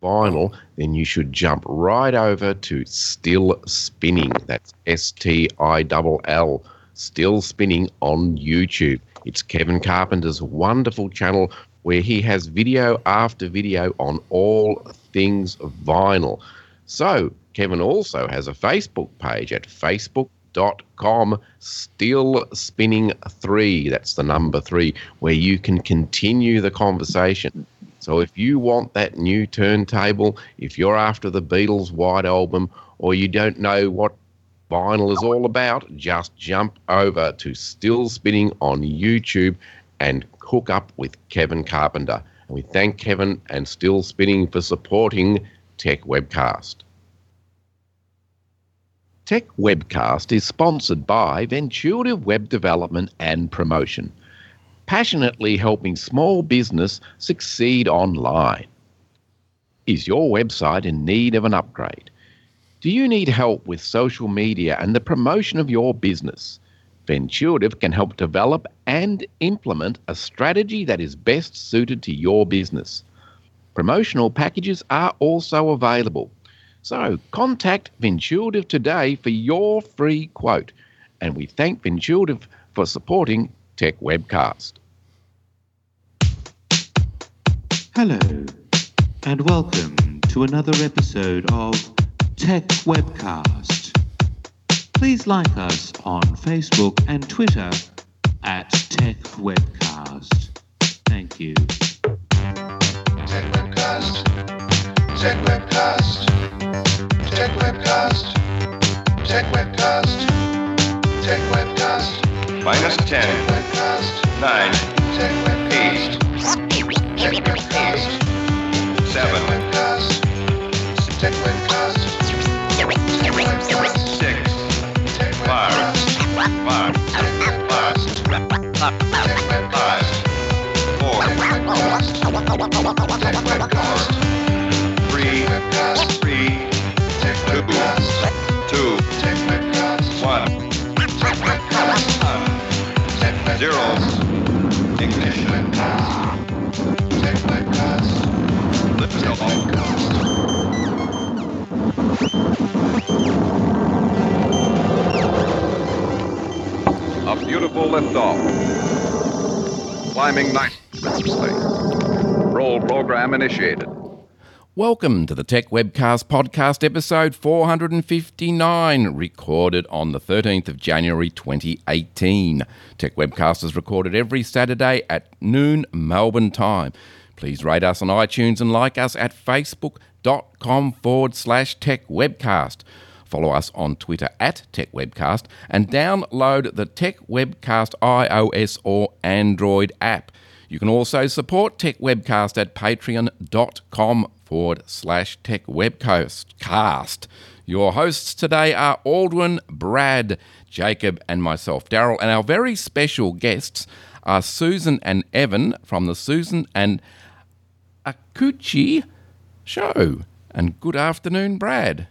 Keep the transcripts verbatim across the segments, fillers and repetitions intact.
vinyl, then you should jump right over to Still Spinning. That's S T I L L, Still Spinning on YouTube. It's Kevin Carpenter's wonderful channel where he has video after video on all things vinyl. So Kevin also has a Facebook page at facebook.com Still Spinning three. That's the number three, where you can continue the conversation. So if you want that new turntable, if you're after the Beatles' White Album, or you don't know what vinyl is all about, just jump over to Still Spinning on YouTube and hook up with Kevin Carpenter. And we thank Kevin and Still Spinning for supporting Tech Webcast. Tech Webcast is sponsored by Ventuative Web Development and Promotion, passionately helping small business succeed online. Is your website in need of an upgrade? Do you need help with social media and the promotion of your business? Ventuative can help develop and implement a strategy that is best suited to your business. Promotional packages are also available. So contact Ventuative today for your free quote. And we thank Ventuative for supporting Tech Webcast. Hello, and welcome to another episode of Tech Webcast. Please like us on Facebook and Twitter at Tech Webcast. Thank you. Tech Webcast. Tech Webcast. Tech Webcast. Tech Webcast. Tech Webcast. Minus ten. Tech Webcast. Nine. Tech Webcast. Eight. Tech Webcast. Seven. Webcast. Tech Webcast. Tech Webcast. Six. Tech Five. Webcast. Five. Tech Webcast. Five. Tech Five. Webcast. Four. Tech Webcast. Tech Webcast. Three. Webcast. Three. Tech Two. Webcast. Two. Tech Webcast. One. Tech Webcast. One. Tech Webcast. Zero. Ignition. Tech Webcast. Lift off. A beautiful liftoff. Climbing nicely. Roll program initiated. Welcome to the Tech Webcast podcast episode four hundred fifty-nine, recorded on the thirteenth of January twenty eighteen. Tech Webcast is recorded every Saturday at noon Melbourne time. Please rate us on iTunes and like us at facebook.com forward slash Tech Webcast. Follow us on Twitter at Tech Webcast and download the Tech Webcast iOS or Android app. You can also support Tech Webcast at patreon.com forward slash Tech Webcast. Your hosts today are Aldwin, Brad, Jacob and myself, Daryl, and our very special guests are Susan and Evan from the Susan and Akuchi show. And good afternoon, Brad.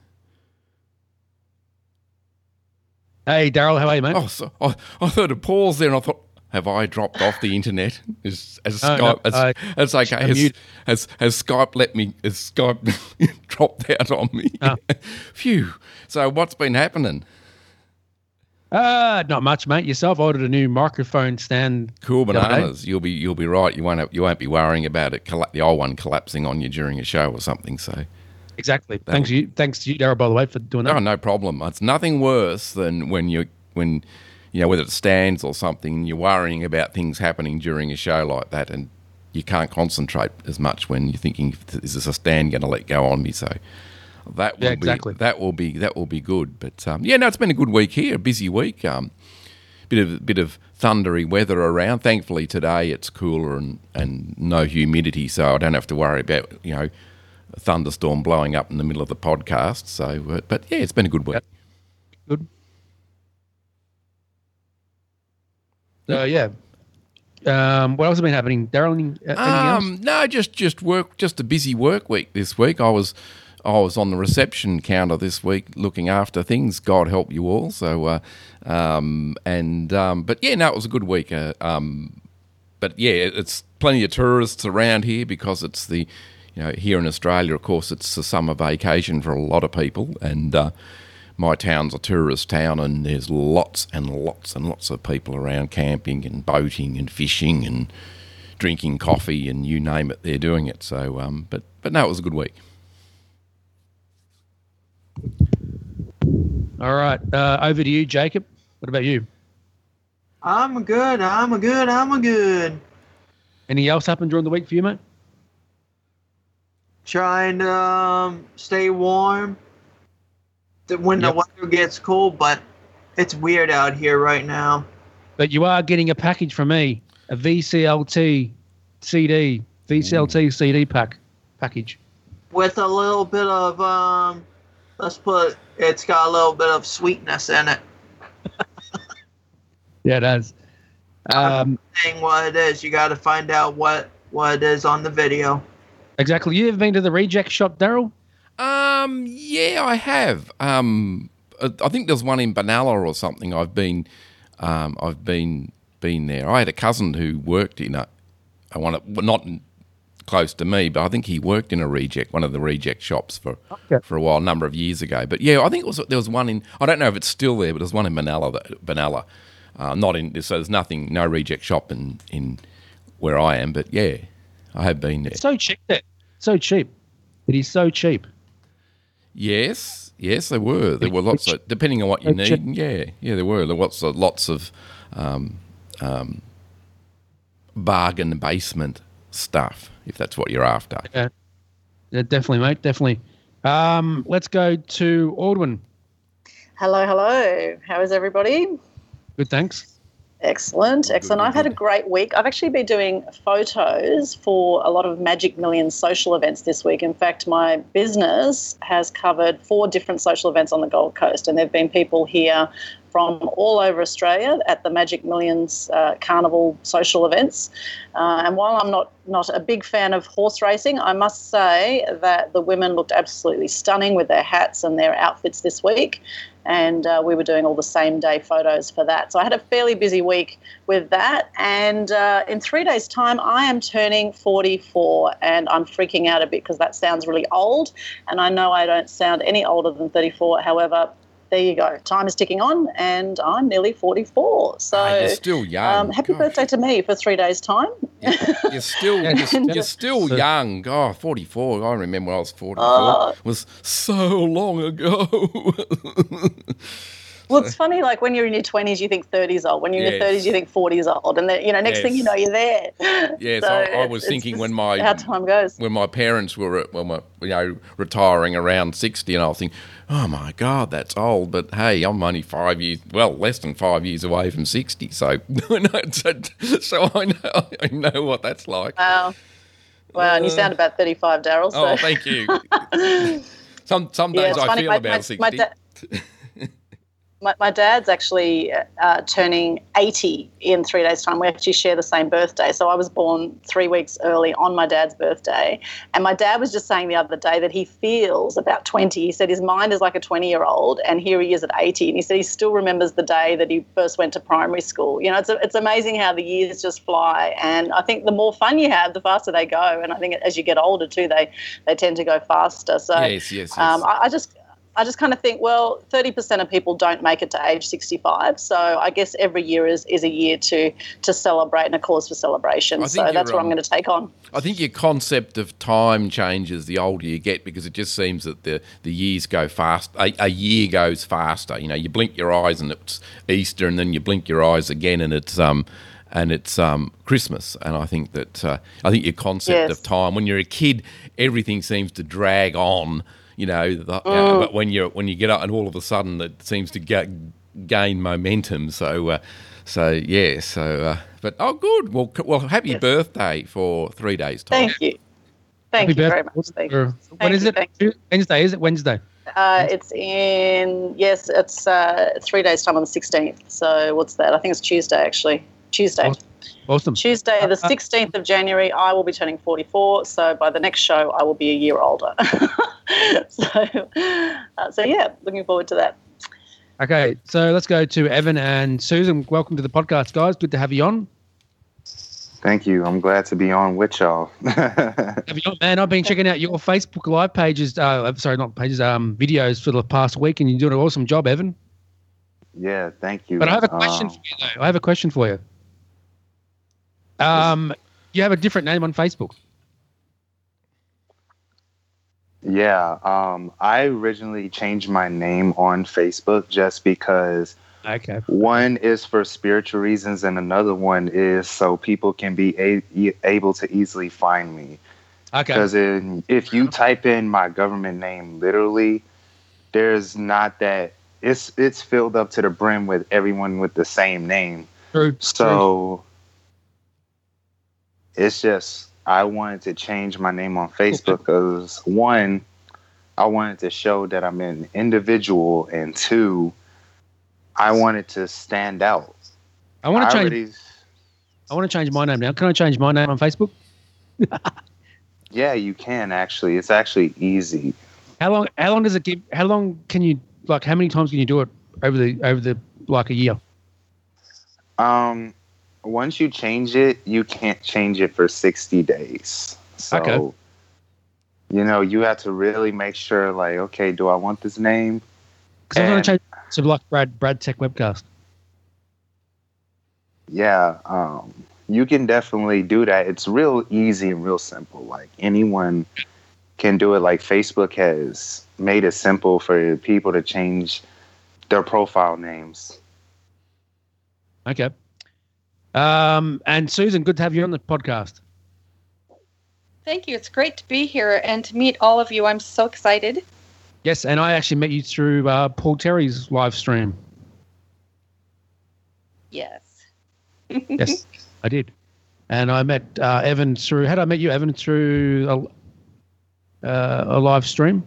Hey, Daryl, how are you, mate? Oh, so, I, I heard a pause there and I thought, have I dropped off the internet? Is, has No, Skype, no, has, I- has, okay, I'm has, mute. has, has Skype let me, has Skype dropped out on me? Oh. Phew. So what's been happening? Uh, not much, mate. Yourself, I ordered a new microphone stand. Cool the other day. bananas. You'll be you'll be right. You won't have, you won't be worrying about it, colla- the old one collapsing on you during a show or something. So, Exactly. Thanks you, thanks to you, Daryl, by the way, for doing that. oh, no problem. It's nothing worse than when you when you know whether it stands or something, and you're worrying about things happening during a show like that, and you can't concentrate as much when you're thinking, is this a stand going to let go on me? So that will Yeah, exactly. be that will be that will be good. But um, yeah, no, it's been a good week here, a busy week. Um, bit of bit of thundery weather around. Thankfully today it's cooler and, and no humidity, so I don't have to worry about you know a thunderstorm blowing up in the middle of the podcast. So, uh, but yeah, it's been a good week. Good. So, yeah. Um, what else has been happening, Daryl? Any, uh, anything else? Um, no, just just work, just a busy work week this week. I was I was on the reception counter this week looking after things. God help you all. So, uh, um, and um, but yeah, no, it was a good week. Uh, um, but yeah, it's plenty of tourists around here because it's the you know, here in Australia, of course, it's a summer vacation for a lot of people, and uh, my town's a tourist town, and there's lots and lots and lots of people around camping and boating and fishing and drinking coffee and you name it, they're doing it. So, um, but but no, it was a good week. All right, uh, over to you, Jacob. What about you? I'm a good. I'm a good. I'm a good. Anything else happened during the week for you, mate? Trying to um, stay warm th- when Yep. the weather gets cold, but it's weird out here right now. But you are getting a package from me, a V C L T C D, V C L T C D pack package. With a little bit of um, let's put. It's got a little bit of sweetness in it. Yeah, it does. Um, Saying what it is, you got to find out what what it is on the video. exactly. You ever been to the reject shop, Daryl? Um, yeah, I have. Um, I I think there's one in Benalla or something. I've been, um, I've been been there. I had a cousin who worked in a, I want to, well, not close to me, but I think he worked in a reject, one of the reject shops for Okay. for a while, a number of years ago. But yeah, I think it was there was one in. I don't know if it's still there, but there's one in Benalla. That, Benalla, uh, not in. So there's nothing, no reject shop in in where I am. But yeah, I have been there. It's so cheap there. So cheap. It is so cheap. Yes, yes, there were. There were lots of, depending on what you Check. need. Yeah, yeah, there were. There was lots of, lots of um, um, bargain basement stuff, if that's what you're after. Yeah, yeah definitely, mate. Definitely. Um, let's go to Aldwin. Hello, hello. How is everybody? Good, thanks. Excellent, excellent. I've had a great week. I've actually been doing photos for a lot of Magic Millions social events this week. In fact, my business has covered four different social events on the Gold Coast, and there have been people here from all over Australia at the Magic Millions uh, Carnival social events. Uh, and while I'm not, not a big fan of horse racing, I must say that the women looked absolutely stunning with their hats and their outfits this week. And uh, we were doing all the same day photos for that. So I had a fairly busy week with that. And uh, in three days' time, I am turning forty-four, and I'm freaking out a bit because that sounds really old. And I know I don't sound any older than thirty-four. However, there you go. Time is ticking on, and I'm nearly forty-four. So Ah, you're still young. um, happy Gosh. birthday to me for three days' time. You're still, you're, you're still So- young. God, forty-four. I remember when I was forty-four. Oh. It was so long ago. Well, it's funny, like when you're in your twenties, you think thirties old. When you're in your Yes. thirties, you think forties old. And then, you know, next thing you Yes. know, you're there. Yes, So I, I was it's thinking just when my how time goes. when my parents were at, well, my, you know, retiring around sixty, and I was thinking, oh my God, that's old. But hey, I'm only five years, well, less than five years away from sixty. So, so, so I know, I know what that's like. Wow. Wow, and you sound about thirty-five, Daryl. So. Oh, thank you. Some some Yeah, days it's I funny. feel My, about my, sixty. my, da- my, my dad's actually uh, turning eighty in three days' time. We actually share the same birthday. So I was born three weeks early on my dad's birthday. And my dad was just saying the other day that he feels about twenty. He said his mind is like a twenty-year-old, and here he is at eighty. And he said he still remembers the day that he first went to primary school. You know, it's, it's amazing how the years just fly. And I think the more fun you have, the faster they go. And I think as you get older too, they, they tend to go faster. So Yes, yes, yes. um, I, I just... I just kind of think, well, thirty percent of people don't make it to age sixty-five. So I guess every year is, is a year to to celebrate and a cause for celebration. I So think that's you're, what I'm um, going to take on. I think your concept of time changes the older you get, because it just seems that the, the years go fast. A, a year goes faster. You know, you blink your eyes and it's Easter, and then you blink your eyes again and it's um and it's um Christmas. And I think that uh, I think your concept Yes. of time, when you're a kid, everything seems to drag on. You know, the, Mm. yeah, but when you when you get up and all of a sudden it seems to ga- gain momentum. So, uh, so yeah. So, uh, but oh, good. Well, c- well, happy Yes. birthday for three days' time. Thank you. Thank Happy you very birthday. much. Thank Or- you. When Thank is you, it? thank Wednesday, is it Wednesday? Uh, it's in, yes, it's uh, three days' time on the sixteenth. So what's that? I think it's Tuesday, actually. Tuesday. Awesome. Awesome. Tuesday, the Uh, uh, sixteenth of January, I will be turning forty-four. So by the next show, I will be a year older. so, uh, so yeah, looking forward to that. Okay, so let's go to Evan and Susan. Welcome to the podcast, guys. Good to have you on. Thank you. I'm glad to be on with y'all. Have you not, man? I've been checking out your Facebook Live pages. Uh, sorry, not pages. Um, videos for the past week, and you're doing an awesome job, Evan. Yeah, thank you. But I have a question Um, for you, though. I have a question for you. Um, you have a different name on Facebook. Yeah, um, I originally changed my name on Facebook just because Okay. one is for spiritual reasons and another one is so people can be a- e- able to easily find me. Okay. Because if you type in my government name literally, there's not that it's it's filled up to the brim with everyone with the same name. True. So it's just I wanted to change my name on Facebook because one, I wanted to show that I'm an individual, and two, I wanted to stand out. I want to change. already- I want to change my name now. Can I change my name on Facebook? Yeah, you can actually. It's actually easy. How long? How long does it give? How long can you like? How many times can you do it over the over the like a year? Um, once you change it, you can't change it for sixty days. So, Okay. you know, you have to really make sure, like, okay, do I want this name? Because I'm going And- to change it to like Brad Brad Tech Webcast. Yeah, um, you can definitely do that. It's real easy and real simple. Like anyone can do it. Like Facebook has made it simple for people to change their profile names. Okay. Um, and Susan, good to have you on the podcast. Thank you. It's great to be here and to meet all of you. I'm so excited. Yes, and I actually met you through uh, Paul Terry's live stream. Yes. Yes, I did. And I met uh, Evan through. How did I met you, Evan? Through a, uh, a live stream.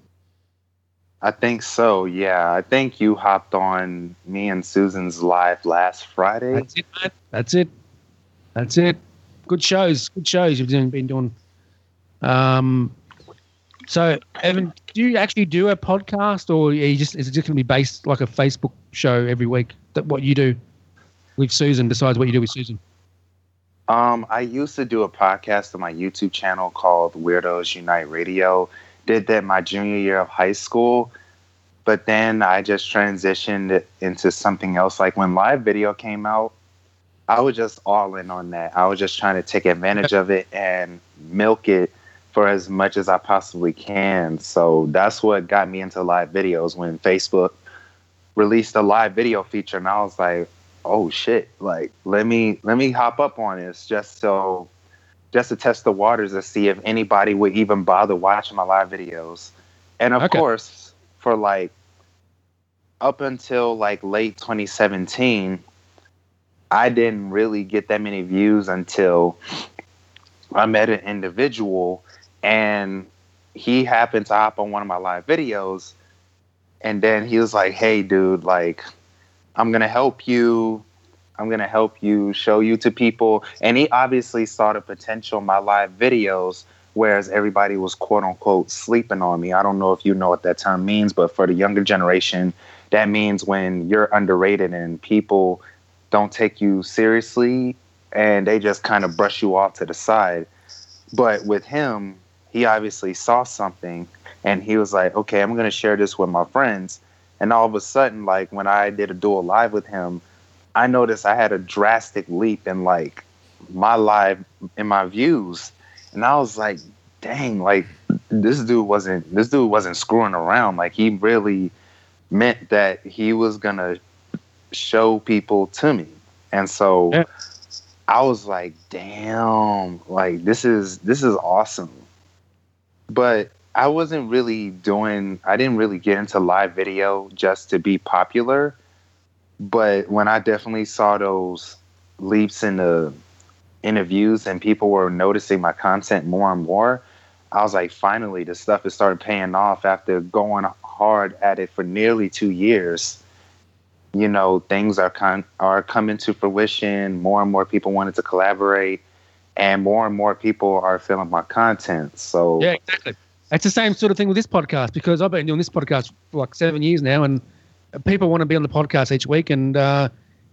I think so. Yeah, I think you hopped on me and Susan's live last Friday. That's it, mate. That's it. That's it. Good shows. Good shows you've been been doing. Um. So, Evan, do you actually do a podcast, or are you just is it just going to be based like a Facebook show every week? That what you do with Susan, besides what you do with Susan? Um, I used to do a podcast on my YouTube channel called Weirdos Unite Radio. Did that my junior year of high school, but then I just transitioned it into something else. Like when live video came out, I was just all in on that. I was just trying to take advantage of it and milk it for as much as I possibly can. So that's what got me into live videos when Facebook released a live video feature, and I was like, oh shit, like let me let me hop up on this just so just to test the waters to see if anybody would even bother watching my live videos. And of Okay. course, for like up until like late twenty seventeen, I didn't really get that many views until I met an individual and he happened to hop on one of my live videos, and then he was like, hey dude, like I'm going to help you. I'm going to help you, show you to people. And he obviously saw the potential in my live videos, whereas everybody was quote unquote sleeping on me. I don't know if you know what that term means, but for the younger generation, that means when you're underrated and people don't take you seriously and they just kind of brush you off to the side. But with him, he obviously saw something and he was like, okay, I'm going to share this with my friends. And all of a sudden, like when I did a dual live with him, I noticed I had a drastic leap in like my live, in my views. And I was like, dang, like this dude wasn't, this dude wasn't screwing around. Like he really meant that he was going to show people to me. And so Yeah. I was like, damn, like this is, this is awesome. But I wasn't really doing, I didn't really get into live video just to be popular. But when I definitely saw those leaps in the interviews and people were noticing my content more and more, I was like, finally, this stuff has started paying off after going hard at it for nearly two years. You know, things are con- are coming to fruition. More and more people wanted to collaborate, and more and more people are feeling my content. So Yeah, exactly. It's the same sort of thing with this podcast because I've been doing this podcast for like seven years now, and people want to be on the podcast each week, and uh,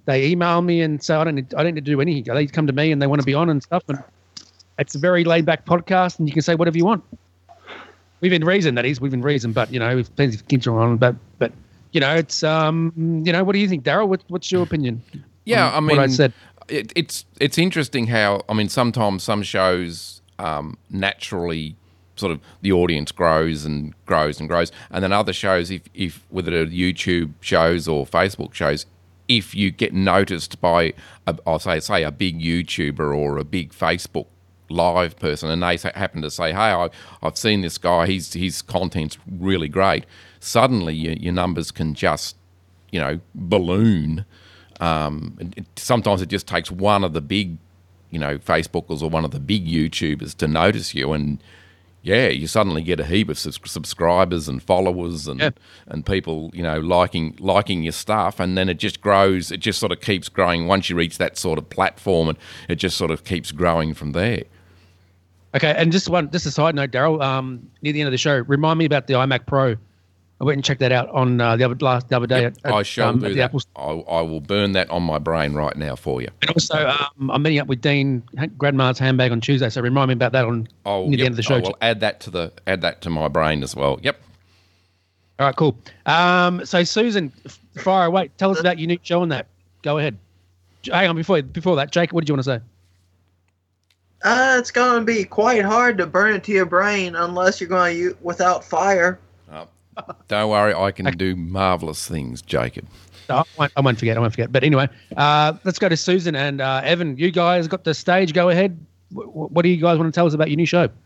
they email me and say, I don't need, I don't need to do anything. They come to me and they want to be on and stuff. And it's a very laid back podcast and you can say whatever you want. Within reason, that is, within reason. But, you know, we've plenty of kids on. But, but you know, it's, um, you know, what do you think, Daryl? What, what's your opinion? Yeah, I mean, what I said? It, it's it's interesting how, I mean, sometimes some shows um, naturally sort of the audience grows and grows and grows. And then other shows, if, if whether they're YouTube shows or Facebook shows, if you get noticed by, a, I'll say, say a big YouTuber or a big Facebook live person, and they say, happen to say, hey, I, I've seen this guy, he's, his content's really great, suddenly your, your numbers can just, you know, balloon. Um, it, sometimes it just takes one of the big, you know, Facebookers or one of the big YouTubers to notice you, and yeah, you suddenly get a heap of subs- subscribers and followers and Yep. and people, you know, liking liking your stuff, and then it just grows. It just sort of keeps growing. Once you reach that sort of platform, and it just sort of keeps growing from there. Okay, and just one, just a side note, Daryl. Um, near the end of the show, remind me about the iMac Pro. I went and checked that out on uh, the other last the other day. Yep, at, at, I shall um, do at the that. Apple I, I will burn that on my brain right now for you. And also, um, I'm meeting up with Dean Grandma's handbag on Tuesday, so remind me about that on Oh, near the yep, end of the show. I will add that to the add that to my brain as well. Yep. All right, cool. Um, so Susan, f- fire away. Tell us about your new show on that. Go ahead. J- Hang on, before before that, Jake, what did you want to say? Uh, it's going to be quite hard to burn it to your brain unless you're going to use without fire. Oh, don't worry, I can do marvelous things, Jacob. No, I, won't, I won't forget. I won't forget. But anyway, uh, let's go to Susan and uh, Evan. You guys got the stage. Go ahead. W- what do you guys want to tell us about your new show?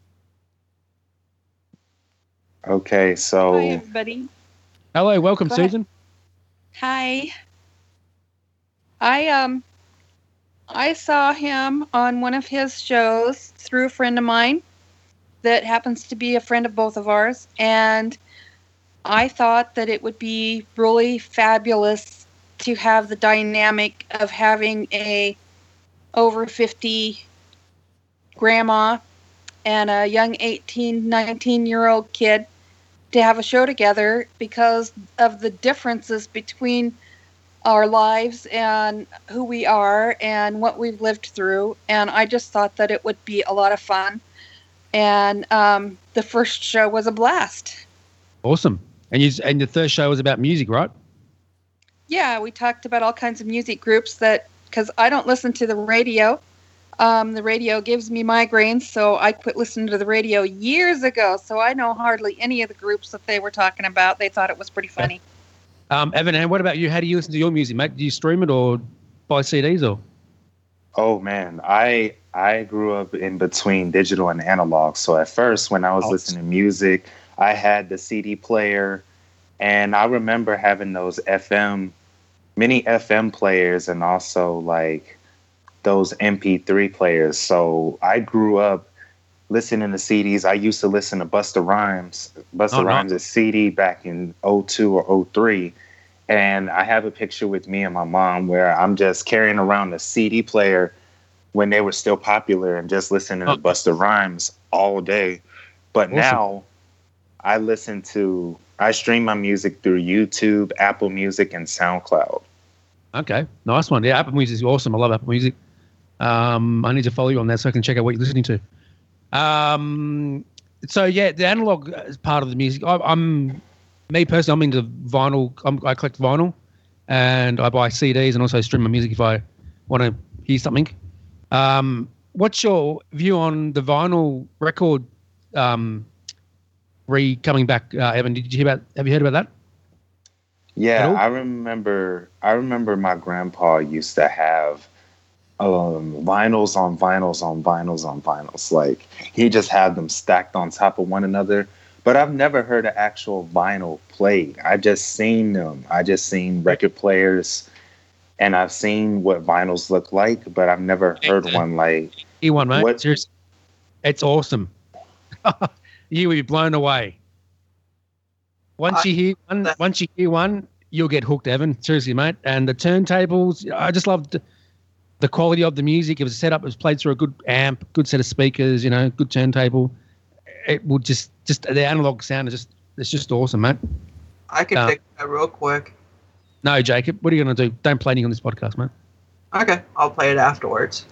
Okay, so Hi, everybody. Hello, welcome, Go ahead. Susan. Hi. I um I saw him on one of his shows through a friend of mine that happens to be a friend of both of ours, and I thought that it would be really fabulous to have the dynamic of having a over fifty grandma and a young eighteen, nineteen year old kid to have a show together because of the differences between our lives and who we are and what we've lived through. And I just thought that it would be a lot of fun. And um, the first show was a blast. Awesome. And you and the third show was about music, right? Yeah, we talked about all kinds of music groups that, because I don't listen to the radio. Um, the radio gives me migraines, so I quit listening to the radio years ago. So I know hardly any of the groups that they were talking about. They thought it was pretty funny. Um, Evan, and what about you? How do you listen to your music, mate? Do you stream it or buy C Ds or? oh man, I I grew up in between digital and analog. So at first, when I was Oh. listening to music, I had the C D player, and I remember having those F M, mini F M players, and also like those M P three players. So I grew up listening to C Ds. I used to listen to Busta Rhymes. Busta Oh, no. Rhymes' C D back in oh two or oh three. And I have a picture with me and my mom where I'm just carrying around a C D player when they were still popular and just listening Oh. to Busta Rhymes all day. But Awesome. now I listen to, I stream my music through YouTube, Apple Music, and SoundCloud. Okay, nice one. Yeah, Apple Music is awesome. I love Apple Music. Um, I need to follow you on that so I can check out what you're listening to. Um, so yeah, the analog is part of the music. I, I'm, me personally, I'm into vinyl. I'm, I collect vinyl, and I buy C Ds and also stream my music if I want to hear something. Um, what's your view on the vinyl record um, re coming back, uh, Evan? Did you hear about? Have you heard about that? Yeah, At all? I remember. I remember my grandpa used to have um, vinyls on vinyls on vinyls on vinyls. Like he just had them stacked on top of one another. But I've never heard an actual vinyl played. I just seen them. I just seen record players, and I've seen what vinyls look like. But I've never heard one like. E one, mate. What- Seriously. It's awesome. You will be blown away. Once I- you hear one, once you hear one, you'll get hooked, Evan. Seriously, mate. And the turntables, I just loved the, the quality of the music. It was set up, it was played through a good amp, good set of speakers, you know, good turntable. It would just, just the analog sound is just, it's just awesome, mate. I can Uh, fix that real quick. No, Jacob. What are you going to do? Don't play anything on this podcast, man. Okay, I'll play it afterwards.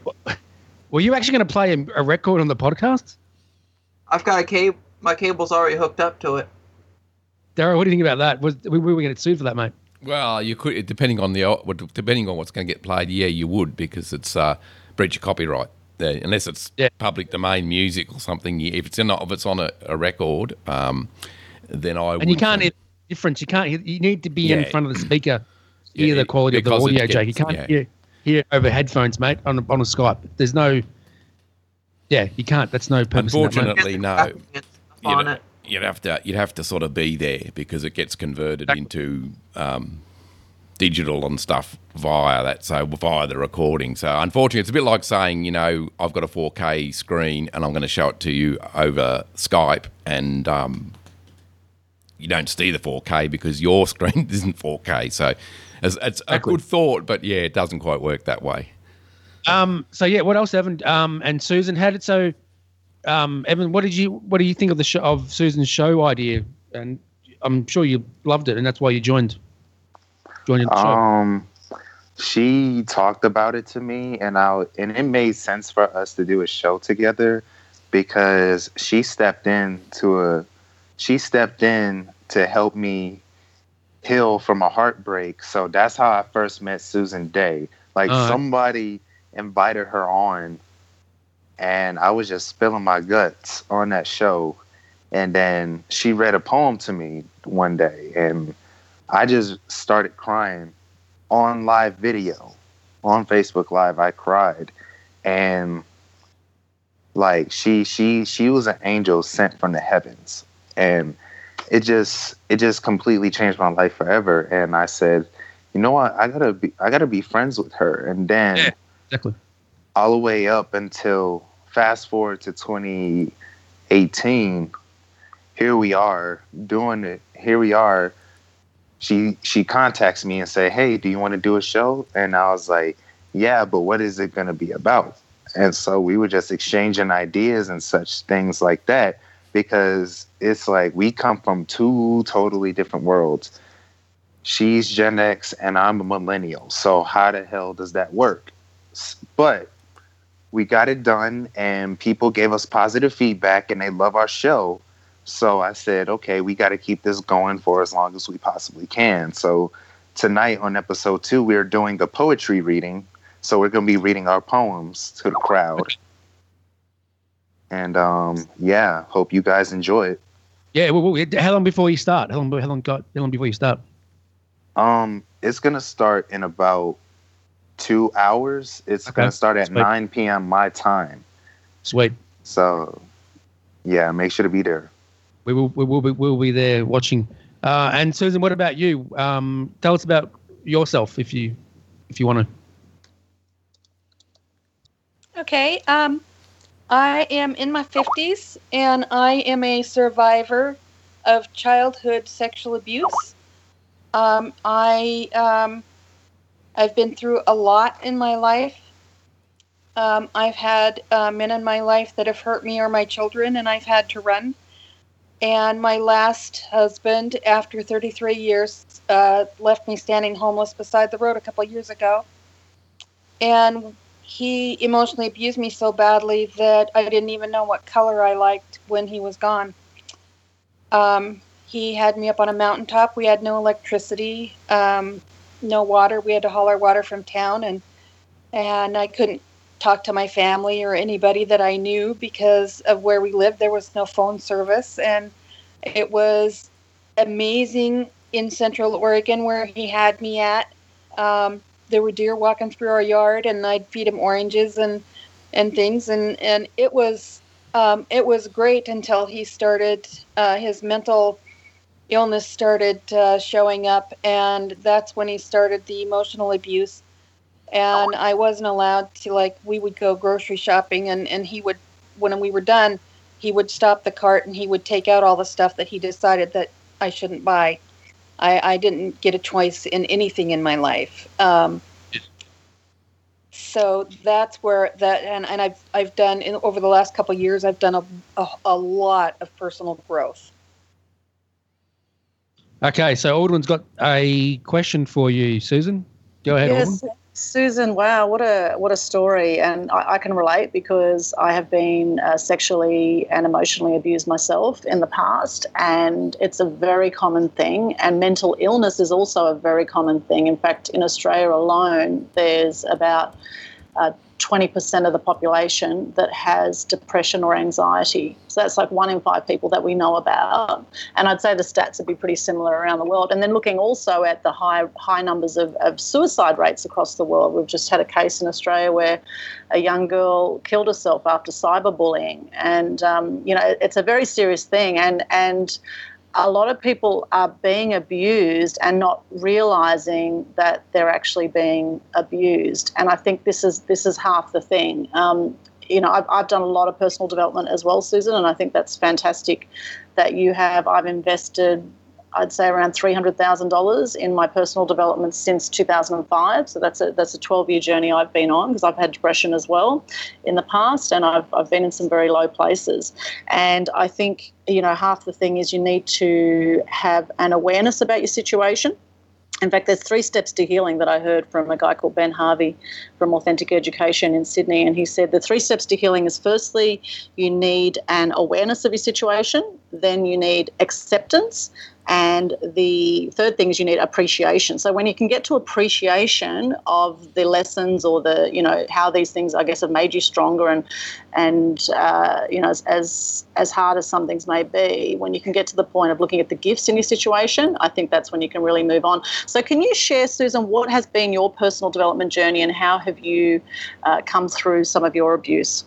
Were you actually going to play a, a record on the podcast? I've got a cable. My cable's already hooked up to it. Darryl, what do you think about that? Was we, we were going to get sued for that, mate? Well, you could, depending on the depending on what's going to get played. Yeah, you would, because it's uh, breach of copyright. Uh, unless it's Yeah. public domain music or something. you- If it's in, if it's on a, a record, um, then I. And you would can't think- hear the difference. You can't. Hear, you need to be Yeah. in front of the speaker. to Yeah, hear the it- quality of the because it audio, Jake. You gets- can't yeah. hear, hear over headphones, mate, on a, on a Skype. There's no. Yeah, you can't. That's no purpose. in that, mate. Unfortunately, no. And stuff on You'd, it. you'd have to you'd have to sort of be there, because it gets converted into um, digital and stuff via that, so via the recording. So unfortunately, it's a bit like saying, you know, I've got a four K screen and I'm going to show it to you over Skype, and um, you don't see the four K because your screen isn't four K. So it's, it's a Exactly. good thought, but yeah, it doesn't quite work that way. Um. So yeah, what else, Evan? Um. And Susan, how did so? Um. Evan, what did you what do you think of the show, of Susan's show idea? And I'm sure you loved it, and that's why you joined. Joined in the show. Um, she talked about it to me, and I and it made sense for us to do a show together, because she stepped in to a she stepped in to help me heal from a heartbreak. So that's how I first met Susan Day. Like All right. somebody invited her on, and I was just spilling my guts on that show. And then she read a poem to me one day, and I just started crying on live video, on Facebook Live. I cried, and like she she she was an angel sent from the heavens, and it just it just completely changed my life forever. And I said, you know what, I gotta be I gotta be friends with her. And then Yeah. Exactly. all the way up until fast forward to twenty eighteen, here we are doing it. Here we are. She she contacts me and say, hey, do you want to do a show? And I was like, yeah, but what is it going to be about? And so we were just exchanging ideas and such things like that, because it's like we come from two totally different worlds. She's Gen X and I'm a millennial. So how the hell does that work? S- But we got it done, and people gave us positive feedback, and they love our show. So I said, okay, we got to keep this going for as long as we possibly can. So tonight on episode two, we're doing a poetry reading. So we're going to be reading our poems to the crowd. And um, yeah, hope you guys enjoy it. Yeah. Well, well, how long before you start? How long? How long? Got? How long before you start? Um, it's going to start in about two hours. It's Okay. going to start at Sweet. nine p.m. my time. Sweet. So yeah, make sure to be there. We will. We will be. We'll be there watching. Uh, and Susan, what about you? Um, tell us about yourself, if you, if you want to. Okay. Um, I am in my fifties, and I am a survivor of childhood sexual abuse. Um, I um, I've been through a lot in my life. Um, I've had uh, men in my life that have hurt me or my children, and I've had to run. And my last husband, after thirty-three years, uh, left me standing homeless beside the road a couple of years ago. And he emotionally abused me so badly that I didn't even know what color I liked when he was gone. Um, he had me up on a mountaintop. We had no electricity, um, no water. We had to haul our water from town, and and I couldn't talk to my family or anybody that I knew because of where we lived. There was no phone service, and it was amazing in Central Oregon where he had me at. Um, there were deer walking through our yard, and I'd feed him oranges and and things, and and it was um, it was great until he started uh, his mental illness started uh, showing up, and that's when he started the emotional abuse. And I wasn't allowed to, like, we would go grocery shopping, and, and he would, when we were done, he would stop the cart and he would take out all the stuff that he decided that I shouldn't buy. I, I didn't get a choice in anything in my life. Um, so that's where that, and, and I've, I've done, in, over the last couple of years, I've done a, a, a lot of personal growth. Okay, so Aldwin's got a question for you, Susan. Go ahead, Yes, Aldwin. Susan. Wow, what a what a story, and I, I can relate because I have been uh, sexually and emotionally abused myself in the past, and it's a very common thing. And mental illness is also a very common thing. In fact, in Australia alone, there's about uh, twenty percent of the population that has depression or anxiety. So that's like one in five people that we know about. And I'd say the stats would be pretty similar around the world. And then looking also at the high high numbers of, of suicide rates across the world. We've just had a case in Australia where a young girl killed herself after cyberbullying. And, um, you know, it's a very serious thing. And, and a lot of people are being abused and not realizing that they're actually being abused. And I think this is this is half the thing. Um, you know, I've, I've done a lot of personal development as well, Susan, and I think that's fantastic that you have. I've invested, I'd say, around three hundred thousand dollars in my personal development since two thousand five. So that's a that's a twelve-year journey I've been on, because I've had depression as well in the past, and I've I've been in some very low places. And I think, you know, half the thing is you need to have an awareness about your situation. In fact, there's three steps to healing that I heard from a guy called Ben Harvey from Authentic Education in Sydney. And he said the three steps to healing is, firstly, you need an awareness of your situation. Then you need acceptance. And the third thing is you need appreciation. So when you can get to appreciation of the lessons or the, you know, how these things, I guess, have made you stronger, and, and uh, you know, as, as as hard as some things may be, when you can get to the point of looking at the gifts in your situation, I think that's when you can really move on. So can you share, Susan, what has been your personal development journey, and how have you uh, come through some of your abuse?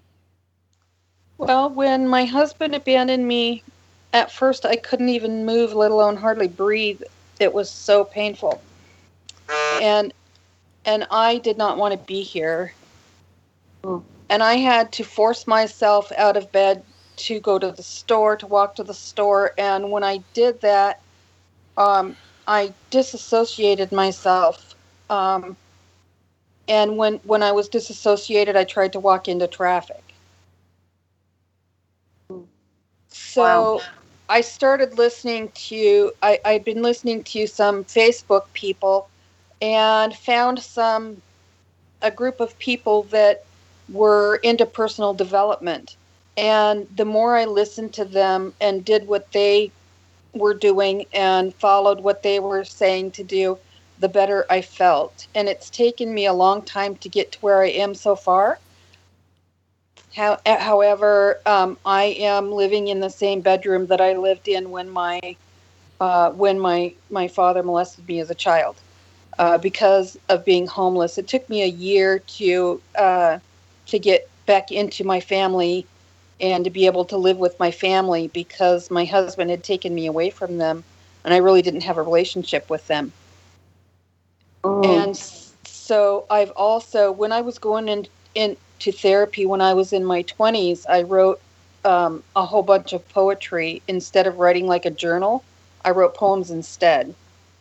Well, when my husband abandoned me, at first I couldn't even move, let alone hardly breathe. It was so painful. And and I did not want to be here. Mm. And I had to force myself out of bed to go to the store, to walk to the store. And when I did that, um, I disassociated myself. Um, and when, when I was disassociated, I tried to walk into traffic. So Wow. I started listening to, I, I'd been listening to some Facebook people, and found some, a group of people that were into personal development. And the more I listened to them and did what they were doing and followed what they were saying to do, the better I felt. And it's taken me a long time to get to where I am so far. How, however, um, I am living in the same bedroom that I lived in when my uh, when my, my father molested me as a child, uh, because of being homeless. It took me a year to uh, to get back into my family and to be able to live with my family, because my husband had taken me away from them, and I really didn't have a relationship with them. Oh. And so I've also, when I was going in, in to therapy when I was in my twenties, I wrote um, a whole bunch of poetry. Instead of writing like a journal, I wrote poems instead.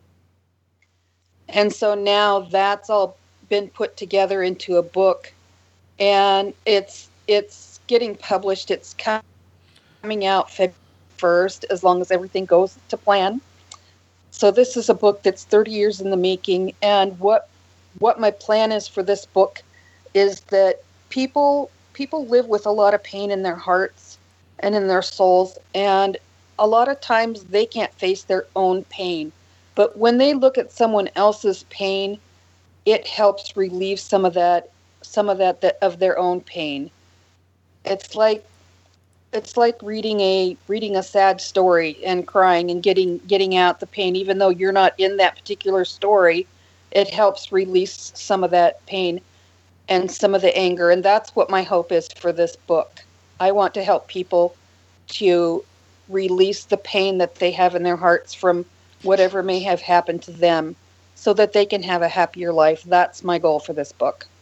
And so now that's all been put together into a book, and it's it's getting published. It's coming out February first, as long as everything goes to plan. So this is a book that's thirty years in the making, and what what my plan is for this book is that people people live with a lot of pain in their hearts and in their souls, and a lot of times they can't face their own pain. But when they look at someone else's pain, it helps relieve some of that some of that, that of their own pain. It's like it's like reading a reading a sad story and crying and getting getting out the pain, even though you're not in that particular story. It helps release some of that pain and some of the anger. And that's what my hope is for this book. I want to help people to release the pain that they have in their hearts from whatever may have happened to them, so that they can have a happier life. That's my goal for this book.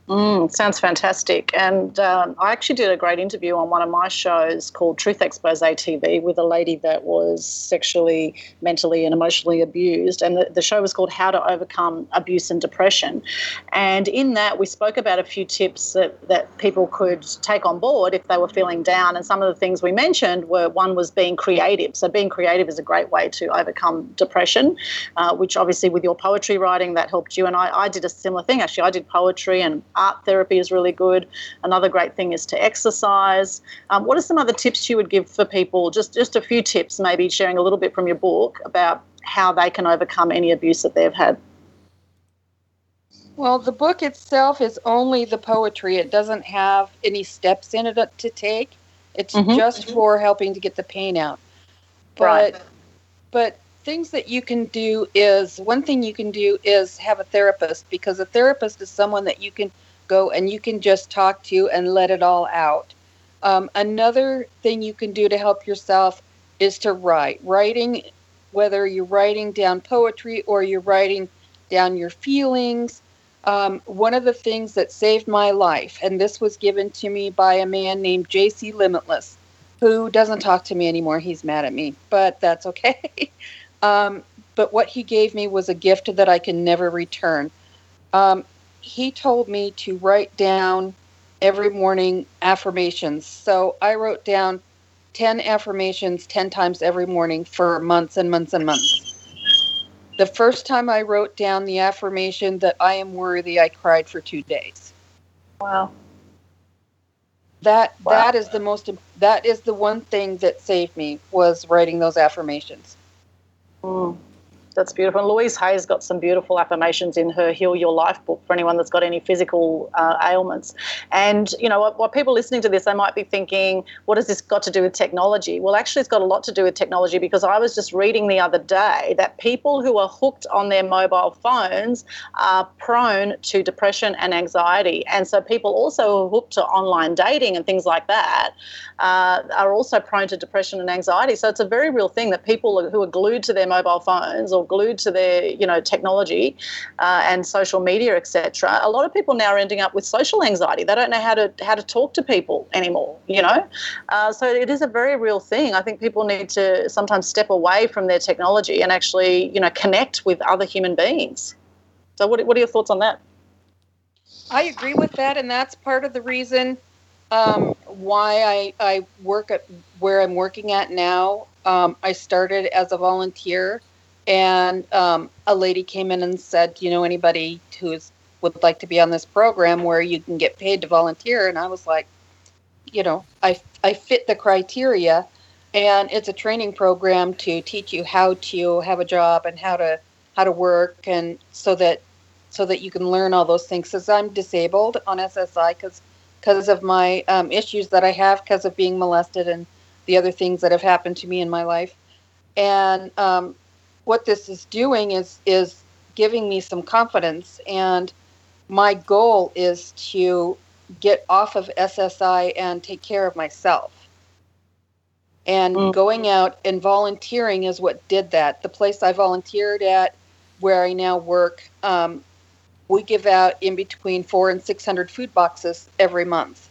Mm, sounds fantastic. And um, I actually did a great interview on one of my shows called Truth Expose T V with a lady that was sexually, mentally and emotionally abused. And the, the show was called How to Overcome Abuse and Depression. And in that, we spoke about a few tips that, that people could take on board if they were feeling down. And some of the things we mentioned were, one was being creative. So being creative is a great way to overcome depression, uh, which obviously with your poetry writing, that helped you. And I, I did a similar thing. Actually, I did poetry, and art therapy is really good. Another great thing is to exercise. Um, what are some other tips you would give for people? Just just a few tips, maybe sharing a little bit from your book about how they can overcome any abuse that they've had. Well, the book itself is only the poetry. It doesn't have any steps in it to take. It's Mhm. just for helping to get the pain out. But, Right. but things that you can do is, one thing you can do is have a therapist, because a therapist is someone that you can go and you can just talk to and let it all out. Um, another thing you can do to help yourself is to write. Writing, whether you're writing down poetry or you're writing down your feelings. Um, one of the things that saved my life, and this was given to me by a man named J C Limitless, who doesn't talk to me anymore. He's mad at me, but that's okay. um, but what he gave me was a gift that I can never return. Um, he told me to write down every morning affirmations. So I wrote down ten affirmations ten times every morning for months and months and months. The first time I wrote down the affirmation that I am worthy, I cried for two days. Wow. That Wow. that is the most that is the one thing that saved me, was writing those affirmations. Mm. That's beautiful. And Louise Hay's got some beautiful affirmations in her Heal Your Life book for anyone that's got any physical uh, ailments. And, you know, what, what people listening to this, they might be thinking, what has this got to do with technology? Well, actually, it's got a lot to do with technology, because I was just reading the other day that people who are hooked on their mobile phones are prone to depression and anxiety. And so people also who are hooked to online dating and things like that uh, are also prone to depression and anxiety. So it's a very real thing that people who are glued to their mobile phones or glued to their, you know, technology uh, and social media, et cetera. A lot of people now are ending up with social anxiety. They don't know how to how to talk to people anymore, you know. Uh, so it is a very real thing. I think people need to sometimes step away from their technology and actually, you know, connect with other human beings. So what what are your thoughts on that? I agree with that, and that's part of the reason um, why I, I work at where I'm working at now. Um, I started as a volunteer, and um, a lady came in and said, "Do you know anybody who would like to be on this program where you can get paid to volunteer?" And I was like, you know, I, I fit the criteria, and it's a training program to teach you how to have a job and how to how to work, and so that so that you can learn all those things. Because I'm disabled on S S I because because of my um, issues that I have because of being molested and the other things that have happened to me in my life. And um, what this is doing is is giving me some confidence. And my goal is to get off of S S I and take care of myself. And Mm. going out and volunteering is what did that. The place I volunteered at, where I now work, um, we give out in between four and six hundred food boxes every month.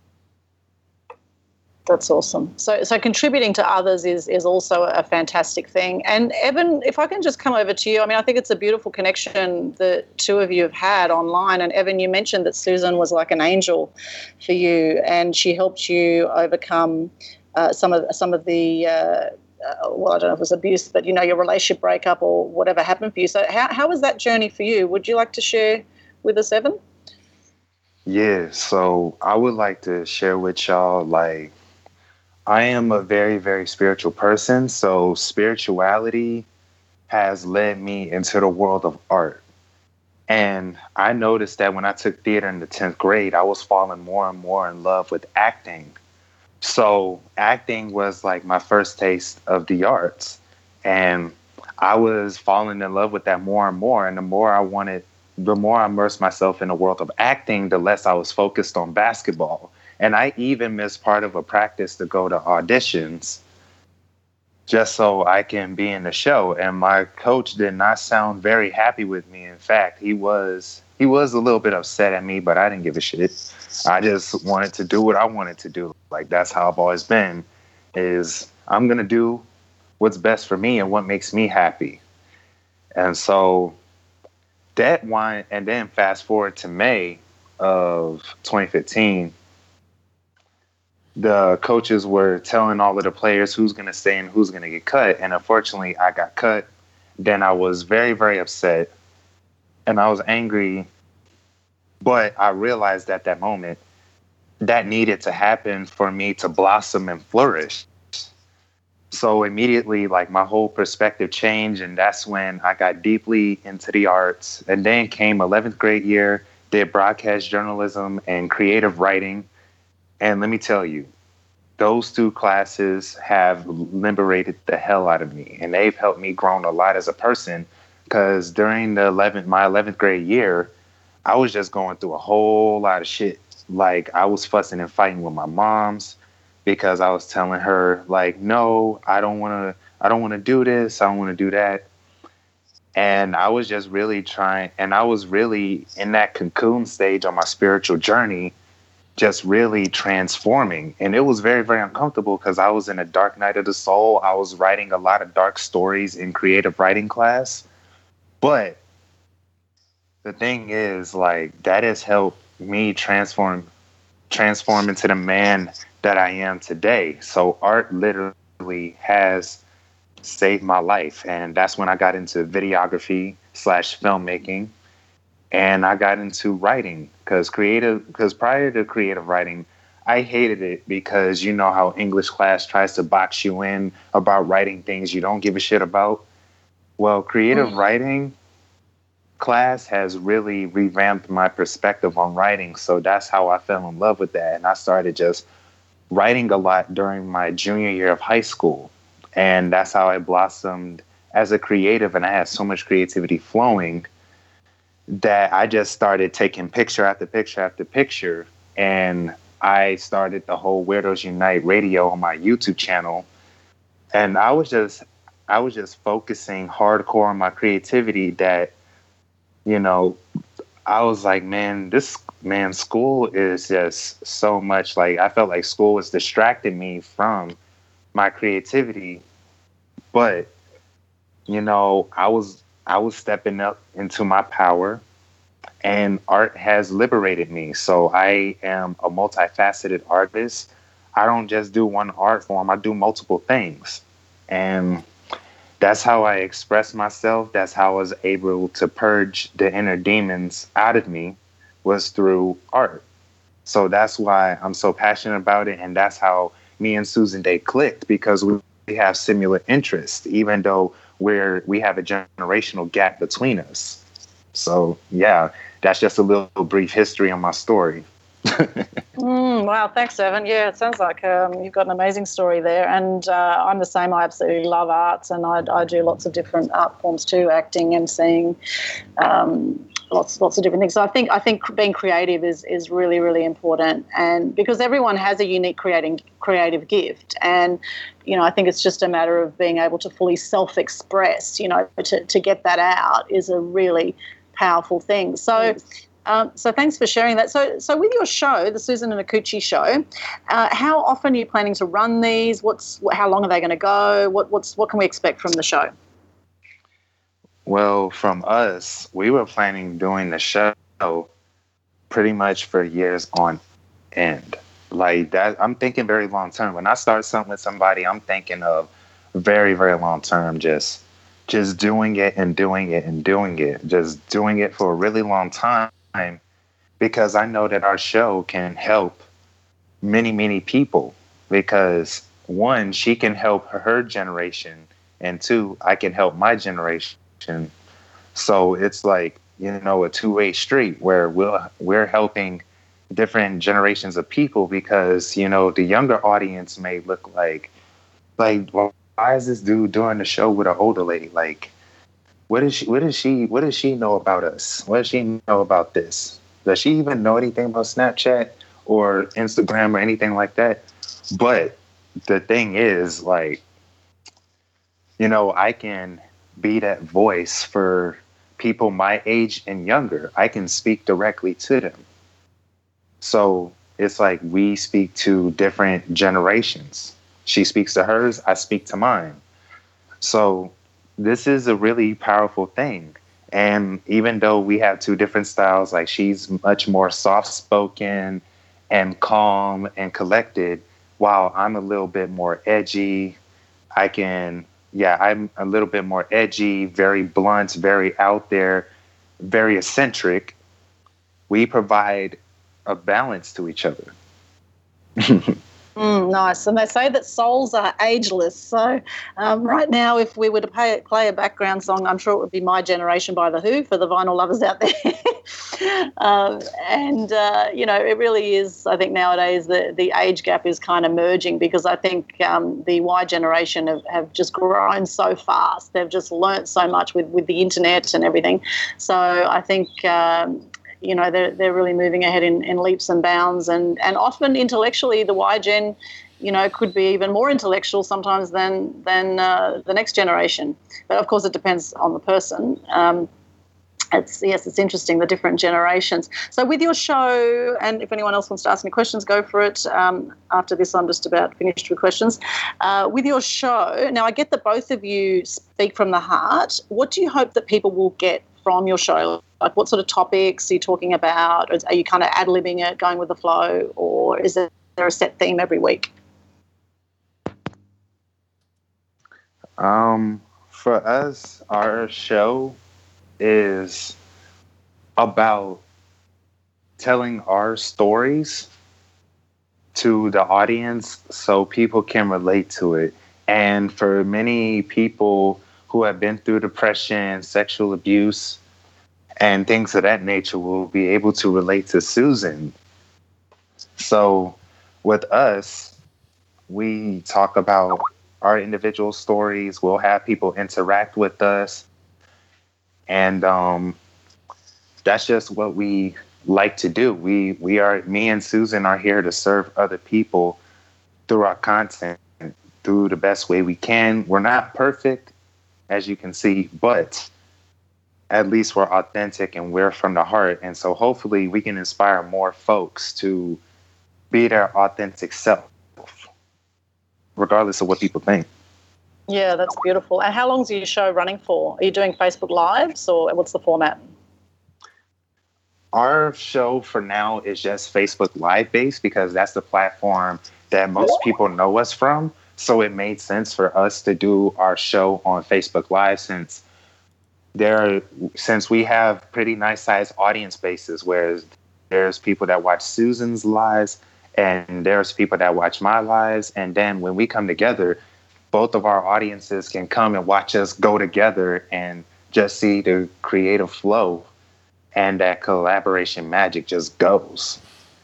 That's awesome. So, so contributing to others is is also a fantastic thing. And Evan, if I can just come over to you, I mean, I think it's a beautiful connection that two of you have had online. And Evan, you mentioned that Susan was like an angel for you, and she helped you overcome uh, some of some of the. Uh, uh, well, I don't know if it was abuse, but you know, your relationship breakup or whatever happened for you. So, how how was that journey for you? Would you like to share with us, Evan? Yeah, so I would like to share with y'all, like, I am a very, very spiritual person. So spirituality has led me into the world of art. And I noticed that when I took theater in the tenth grade, I was falling more and more in love with acting. So acting was like my first taste of the arts. And I was falling in love with that more and more. And the more I wanted, the more I immersed myself in the world of acting, the less I was focused on basketball. And I even missed part of a practice to go to auditions just so I can be in the show. And my coach did not sound very happy with me. In fact, he was he was a little bit upset at me, but I didn't give a shit. I just wanted to do what I wanted to do. Like, that's how I've always been, is I'm going to do what's best for me and what makes me happy. And so that one, and then fast forward to May of twenty fifteen, the coaches were telling all of the players who's going to stay and who's going to get cut. And unfortunately, I got cut. Then I was very, very upset. And I was angry. But I realized at that moment that needed to happen for me to blossom and flourish. So immediately, like, my whole perspective changed. And that's when I got deeply into the arts. And then came eleventh grade year, did broadcast journalism and creative writing. And let me tell you, those two classes have liberated the hell out of me. And they've helped me grow a lot as a person. Because during the eleventh, my eleventh grade year, I was just going through a whole lot of shit. Like, I was fussing and fighting with my moms because I was telling her, like, no, I don't want to, I don't want to do this. I don't want to do that. And I was just really trying, and I was really in that cocoon stage on my spiritual journey, just really transforming. And it was very, very uncomfortable because I was in a dark night of the soul. I was writing a lot of dark stories in creative writing class. But the thing is, like, that has helped me transform, transform into the man that I am today. So art literally has saved my life. And that's when I got into videography slash filmmaking. And I got into writing because creative, because prior to creative writing, I hated it because you know how English class tries to box you in about writing things you don't give a shit about. Well, creative mm. writing class has really revamped my perspective on writing. So that's how I fell in love with that. And I started just writing a lot during my junior year of high school. And that's how I blossomed as a creative. And I had so much creativity flowing that I just started taking picture after picture after picture. And I started the whole Weirdos Unite radio on my YouTube channel. And I was just, I was just focusing hardcore on my creativity that, you know, I was like, man, this, man, school is just so much, like, I felt like school was distracting me from my creativity. But, you know, I was, I was stepping up into my power, and art has liberated me. So I am a multifaceted artist. I don't just do one art form. I do multiple things. And that's how I express myself. That's how I was able to purge the inner demons out of me, was through art. So that's why I'm so passionate about it. And that's how me and Susan Day clicked, because we have similar interests, even though we're, we have a generational gap between us. So yeah, that's just a little brief history on my story. mm, wow, thanks, Evan. Yeah, it sounds like um, you've got an amazing story there. And uh, I'm the same. I absolutely love arts, and I, I do lots of different art forms too, acting, emceeing, um, lots lots of different things. So I think I think being creative is is really really important, and because everyone has a unique creating creative gift, and you know I think it's just a matter of being able to fully self-express. You know, to to get that out is a really powerful thing. So. Um, so thanks for sharing that. So, so with your show, the Susan and Akuchi Show, uh, how often are you planning to run these? What's how long are they going to go? What what's what can we expect from the show? Well, from us, we were planning doing the show pretty much for years on end. Like that, I'm thinking very long term. When I start something with somebody, I'm thinking of very very long term. Just just doing it and doing it and doing it. Just doing it for a really long time. Because I know that our show can help many, many people. Because one, she can help her generation, and two, I can help my generation. So it's like, you know, a two-way street where we'll, we're helping different generations of people. Because, you know, the younger audience may look like, like, well, why is this dude doing the show with an older lady? Like, What does she? What does she? What does she know about us? What does she know about this? Does she even know anything about Snapchat or Instagram or anything like that? But the thing is, like, you know, I can be that voice for people my age and younger. I can speak directly to them. So it's like we speak to different generations. She speaks to hers, I speak to mine. So this is a really powerful thing. And even though we have two different styles, like she's much more soft-spoken and calm and collected, while I'm a little bit more edgy. I can, yeah, I'm a little bit more edgy, very blunt, very out there, very eccentric. We provide a balance to each other. Mm, nice. And they say that souls are ageless. So um, right now, if we were to pay, play a background song, I'm sure it would be My Generation by The Who for the vinyl lovers out there. um, and, uh, you know, it really is, I think nowadays the, the age gap is kind of merging, because I think um, the Y generation have, have just grown so fast. They've just learnt so much with, with the internet and everything. So I think... Um, You know, they're, they're really moving ahead in, in leaps and bounds, and, and often intellectually the Y-gen, you know, could be even more intellectual sometimes than than uh, the next generation. But, of course, it depends on the person. Um, it's yes, it's interesting, the different generations. So with your show, and if anyone else wants to ask any questions, go for it. Um, after this, I'm just about finished with questions. Uh, with your show, now I get that both of you speak from the heart. What do you hope that people will get from your show? Like, what sort of topics are you talking about? Or are you kind of ad-libbing it, going with the flow, or is there a set theme every week? Um, for us, our show is about telling our stories to the audience so people can relate to it. And for many people who have been through depression, sexual abuse, and things of that nature, will be able to relate to Susan. So with us, we talk about our individual stories. We'll have people interact with us. And um, that's just what we like to do. We we are, me and Susan are here to serve other people through our content, through the best way we can. We're not perfect, as you can see, but at least we're authentic and we're from the heart. And so hopefully we can inspire more folks to be their authentic self, regardless of what people think. Yeah, that's beautiful. And how long is your show running for? Are you doing Facebook Lives, or what's the format? Our show for now is just Facebook Live based, because that's the platform that most people know us from. So it made sense for us to do our show on Facebook Live, since there, since we have pretty nice sized audience bases, whereas there's people that watch Susan's lives and there's people that watch my lives. And then when we come together, both of our audiences can come and watch us go together and just see the creative flow, and that collaboration magic just goes.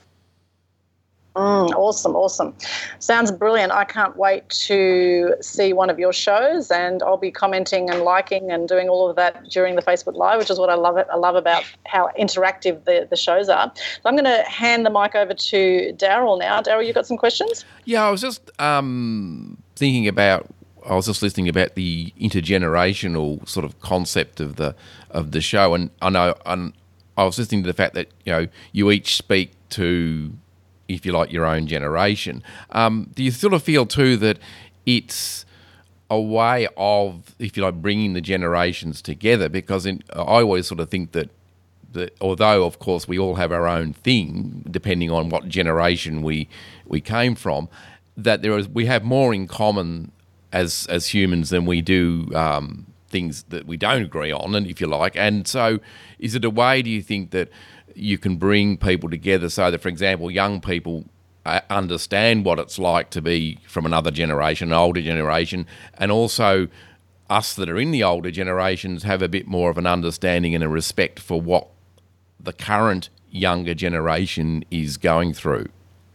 Mm, awesome, awesome. Sounds brilliant. I can't wait to see one of your shows, and I'll be commenting and liking and doing all of that during the Facebook Live, which is what I love it. I love about how interactive the, the shows are. So I'm going to hand the mic over to Daryl now. Daryl, you got some questions? Yeah, I was just um, thinking about, I was just listening about the intergenerational sort of concept of the of the show, and I know and I was listening to the fact that, you know, you each speak to, if you like, your own generation. Um, do you sort of feel too that it's a way of, if you like, bringing the generations together? Because in, I always sort of think that, that although, of course, we all have our own thing, depending on what generation we we came from, that there is we have more in common as as humans than we do um, things that we don't agree on, and if you like. And so is it a way, do you think, that you can bring people together so that, for example, young people uh, understand what it's like to be from another generation, an older generation, and also us that are in the older generations have a bit more of an understanding and a respect for what the current younger generation is going through?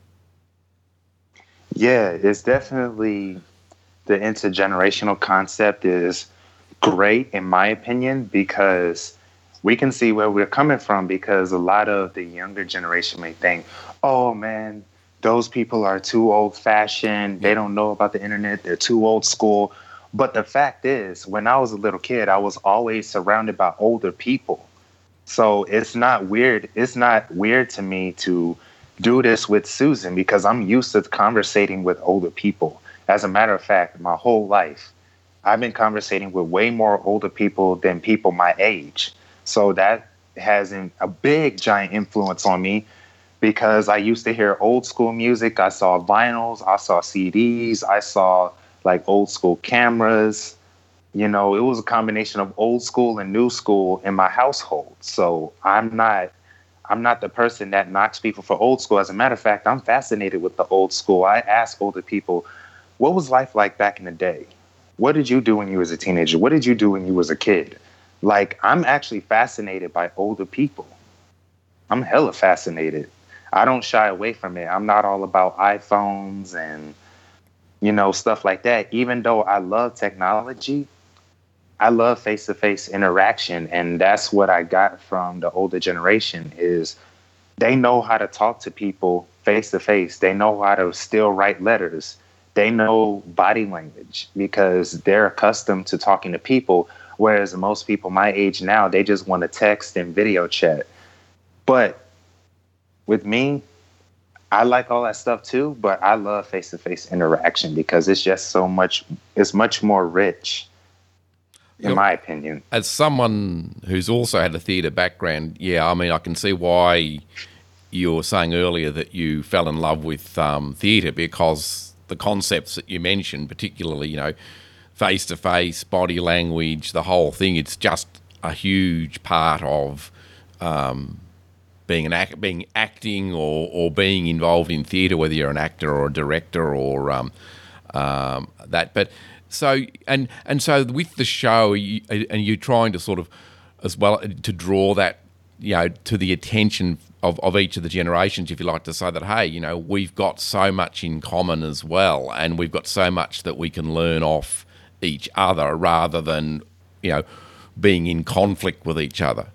Yeah, it's definitely, the intergenerational concept is great, in my opinion, because we can see where we're coming from, because a lot of the younger generation may think, oh man, those people are too old fashioned. They don't know about the internet. They're too old school. But the fact is, when I was a little kid, I was always surrounded by older people. So it's not weird. It's not weird to me to do this with Susan because I'm used to conversating with older people. As a matter of fact, my whole life, I've been conversating with way more older people than people my age. So that has an, a big, giant influence on me because I used to hear old school music. I saw vinyls, I saw C Ds, I saw like old school cameras. You know, it was a combination of old school and new school in my household. So I'm not I'm not the person that knocks people for old school. As a matter of fact, I'm fascinated with the old school. I ask older people, what was life like back in the day? What did you do when you was a teenager? What did you do when you was a kid? Like, I'm actually fascinated by older people. I'm hella fascinated. I don't shy away from it. I'm not all about iPhones and, you know, stuff like that. Even though I love technology, I love face-to-face interaction. And that's what I got from the older generation is they know how to talk to people face-to-face. They know how to still write letters. They know body language because they're accustomed to talking to people. Whereas most people my age now, they just want to text and video chat. But with me, I like all that stuff too, but I love face-to-face interaction because it's just so much, it's much more rich, in my opinion. As someone who's also had a theatre background, yeah, I mean, I can see why you were saying earlier that you fell in love with um, theatre because the concepts that you mentioned, particularly, you know, face-to-face, body language, the whole thing, it's just a huge part of um, being an act, being acting or, or being involved in theatre, whether you're an actor or a director or um, um, that. But so and and so with the show, you, and you're trying to sort of as well to draw that, you know, to the attention of, of each of the generations, if you like to say that, hey, you know, we've got so much in common as well, and we've got so much that we can learn off each other rather than, you know, being in conflict with each other.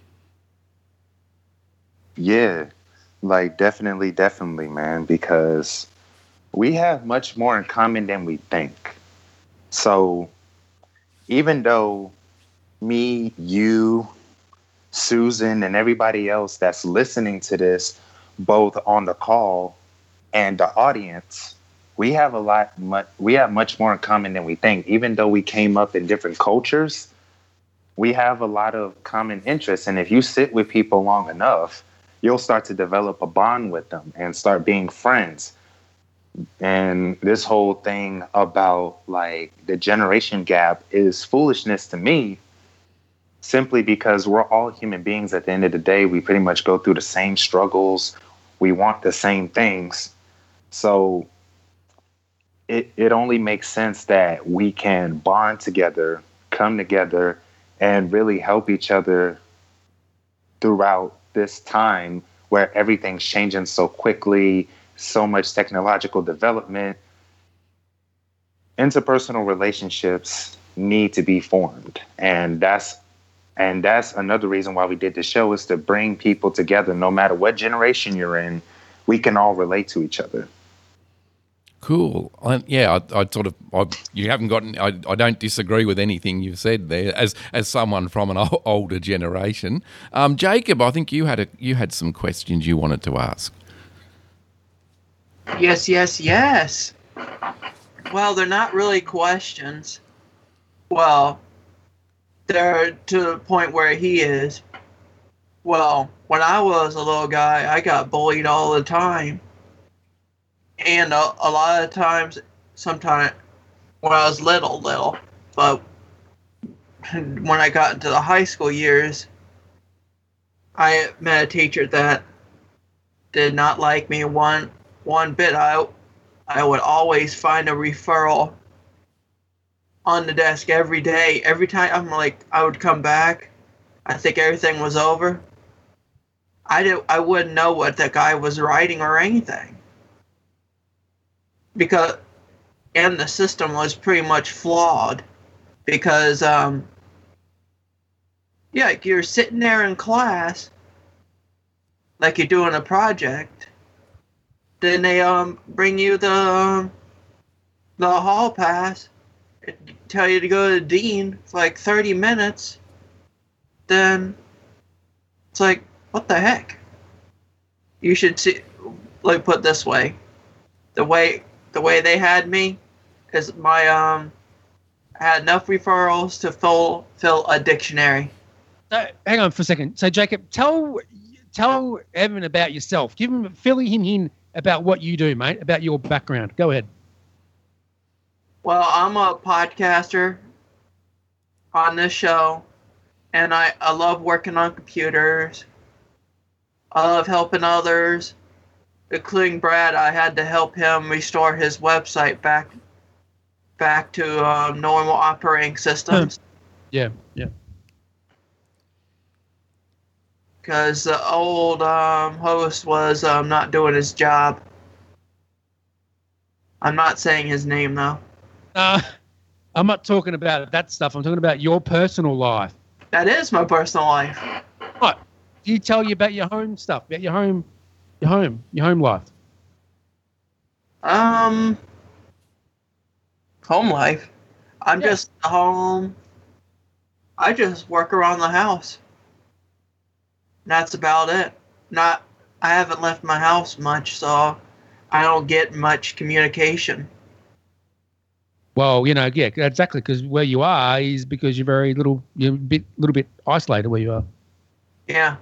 Yeah, like definitely, definitely, man, because we have much more in common than we think. So even though me, you, Susan, and everybody else that's listening to this, both on the call and the audience, we have a lot, much, we have much more in common than we think. Even though we came up in different cultures, we have a lot of common interests. And if you sit with people long enough, you'll start to develop a bond with them and start being friends. And this whole thing about like the generation gap is foolishness to me, simply because we're all human beings at the end of the day. We pretty much go through the same struggles. We want the same things. So it, it only makes sense that we can bond together, come together, and really help each other throughout this time where everything's changing so quickly, so much technological development. Interpersonal relationships need to be formed. And that's And that's another reason why we did the show, is to bring people together. No matter what generation you're in, we can all relate to each other. Cool. I, yeah, I, I sort of, I, you haven't gotten, I, I don't disagree with anything you've said there as as someone from an o- older generation. Um, Jacob, I think you had a, you had some questions you wanted to ask. Yes, yes, yes. Well, they're not really questions. Well, they're to the point where he is. Well, when I was a little guy, I got bullied all the time. And a, a lot of times, sometimes when I was little, little, but when I got into the high school years, I met a teacher that did not like me one one bit. I, I would always find a referral on the desk every day. Every time I'm like, I would come back, I think everything was over. I did. I wouldn't know what that guy was writing or anything. Because, and the system was pretty much flawed, because, um, yeah, like you're sitting there in class, like you're doing a project, then they, um, bring you the, um, the hall pass, tell you to go to the dean for like thirty minutes, then it's like, what the heck? You should see, like, put it this way. The way the way they had me is my, um, I had enough referrals to fill, fill a dictionary. So, hang on for a second. So, Jacob, tell tell Evan about yourself. Give him, fill him in about what you do, mate, about your background. Go ahead. Well, I'm a podcaster on this show, and I, I love working on computers. I love helping others, including Brad. I had to help him restore his website back back to uh, normal operating systems. Yeah, yeah. Because the old um, host was um, not doing his job. I'm not saying his name, though. Uh, I'm not talking about that stuff. I'm talking about your personal life. That is my personal life. What? Do you tell you about your home stuff, about your home, your home, your home life? Um, home life. I'm Yeah. just home. I just work around the house. That's about it. Not. I haven't left my house much, so I don't get much communication. Well, you know, yeah, exactly. Because where you are is because you're very little, you're a bit, little bit isolated where you are. Yeah.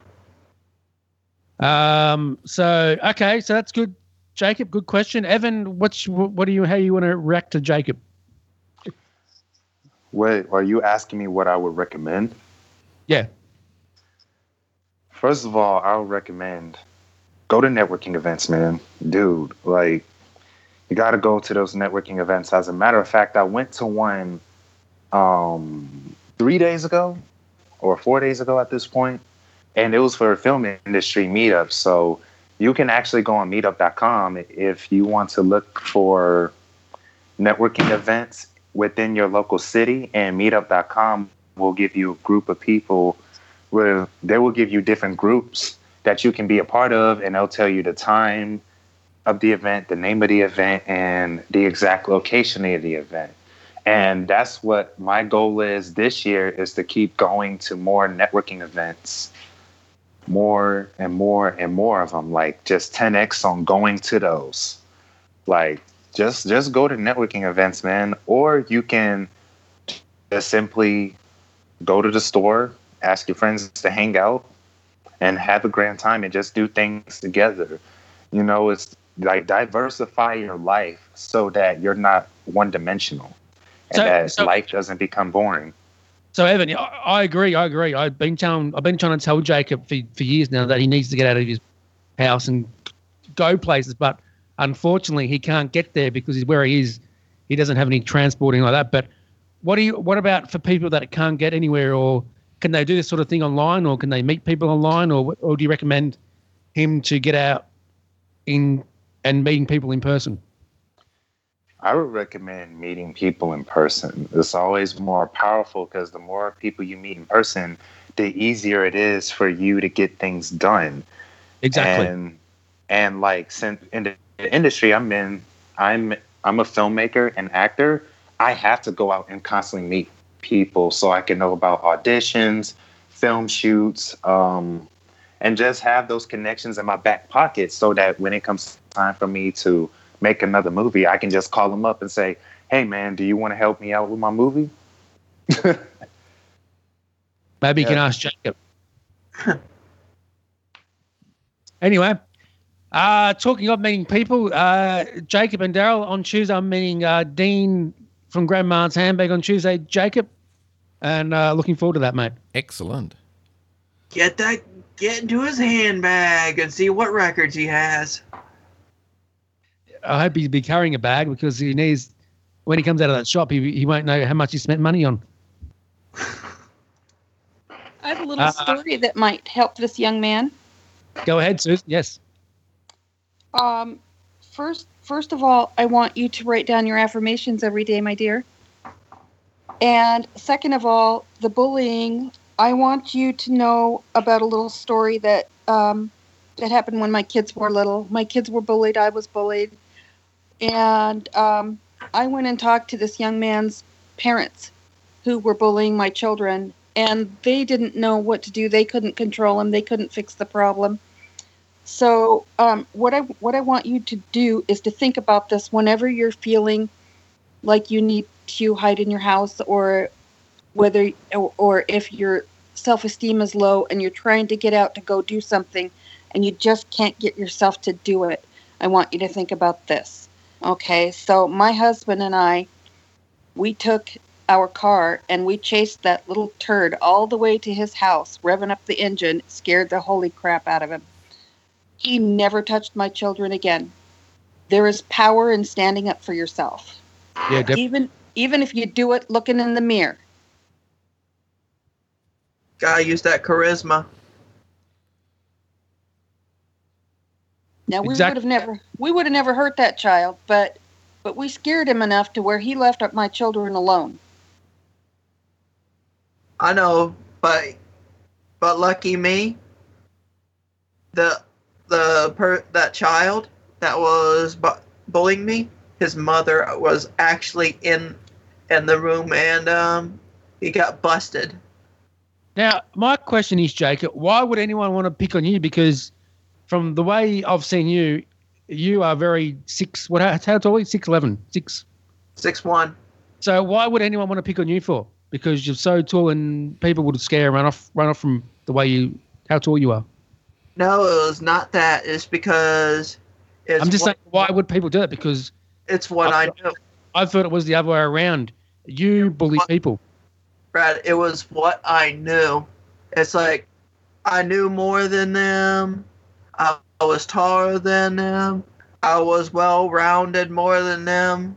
Um. So okay, so that's good, Jacob. Good question, Evan. What's what do you how you want to react to Jacob? Wait, are you asking me what I would recommend? Yeah. First of all, I would recommend go to networking events, man. Dude, like, you got to go to those networking events. As a matter of fact, I went to one um, three days ago or four days ago at this point, and it was for a film industry meetup. So you can actually go on meetup dot com if you want to look for networking events within your local city, and meetup dot com will give you a group of people where they will give you different groups that you can be a part of, and they'll tell you the time of the event, the name of the event, and the exact location of the event. And that's what my goal is this year, is to keep going to more networking events, more and more and more of them, like just ten X on going to those. Like, just just go to networking events, man. Or you can just simply go to the store, ask your friends to hang out, and have a grand time and just do things together. You know, it's like diversify your life so that you're not one-dimensional and So- that so- life doesn't become boring. So Evan, I, I agree. I agree. I've been telling, I've been trying to tell Jacob for, for years now that he needs to get out of his house and go places, but unfortunately he can't get there because he's where he is. He doesn't have any transporting like that. But what do you? What about for people that can't get anywhere, or can they do this sort of thing online, or can they meet people online, or or do you recommend him to get out in and meeting people in person? I would recommend meeting people in person. It's always more powerful because the more people you meet in person, the easier it is for you to get things done. Exactly. And and like, since in the industry I'm in, I'm I'm a filmmaker and actor. I have to go out and constantly meet people so I can know about auditions, film shoots, um, and just have those connections in my back pocket so that when it comes time for me to make another movie, I can just call them up and say, hey, man, do you want to help me out with my movie? Maybe you can Yeah. ask Jacob. Anyway, uh, talking of meeting people, uh, Jacob and Daryl, on Tuesday I'm meeting uh, Dean from Grandma's Handbag on Tuesday. Jacob, and uh, looking forward to that, mate. Excellent. Get that, get into his handbag and see what records he has. I hope he'll be carrying a bag because he needs, when he comes out of that shop, he he won't know how much he spent money on. I have a little Uh, story that might help this young man. Go ahead, Susan. Yes. Um, first, first of all, I want you to write down your affirmations every day, my dear. And second of all, the bullying. I want you to know about a little story that um, that happened when my kids were little. My kids were bullied. I was bullied, and um, I went and talked to this young man's parents who were bullying my children, and they didn't know what to do. They couldn't control them. They couldn't fix the problem. So um, what I what I want you to do is to think about this whenever you're feeling like you need to hide in your house, or whether or, or if your self-esteem is low and you're trying to get out to go do something and you just can't get yourself to do it. I want you to think about this. Okay, so my husband and I, we took our car and we chased that little turd all the way to his house, revving up the engine, scared the holy crap out of him. He never touched my children again. There is power in standing up for yourself. Yeah, def- even even if you do it looking in the mirror. Gotta use that charisma. Now we Exact- would have never we would have never hurt that child, but but we scared him enough to where he left my children alone. I know, but but lucky me, the the per that child that was bu- bullying me, his mother was actually in in the room, and um, he got busted. Now, my question is, Jacob, why would anyone want to pick on you? Because from the way I've seen you, you are very six. What? How tall are you? Six eleven. Six. Six one. So why would anyone want to pick on you for? Because you're so tall, and people would scare and run off, run off from the way you, how tall you are. No, it was not that. It's because it's I'm just what, saying, why would people do it? Because it's what I know, I thought it was the other way around. You bully What? people. Brad. It was what I knew. It's like I knew more than them. I, I was taller than them. I was well-rounded more than them.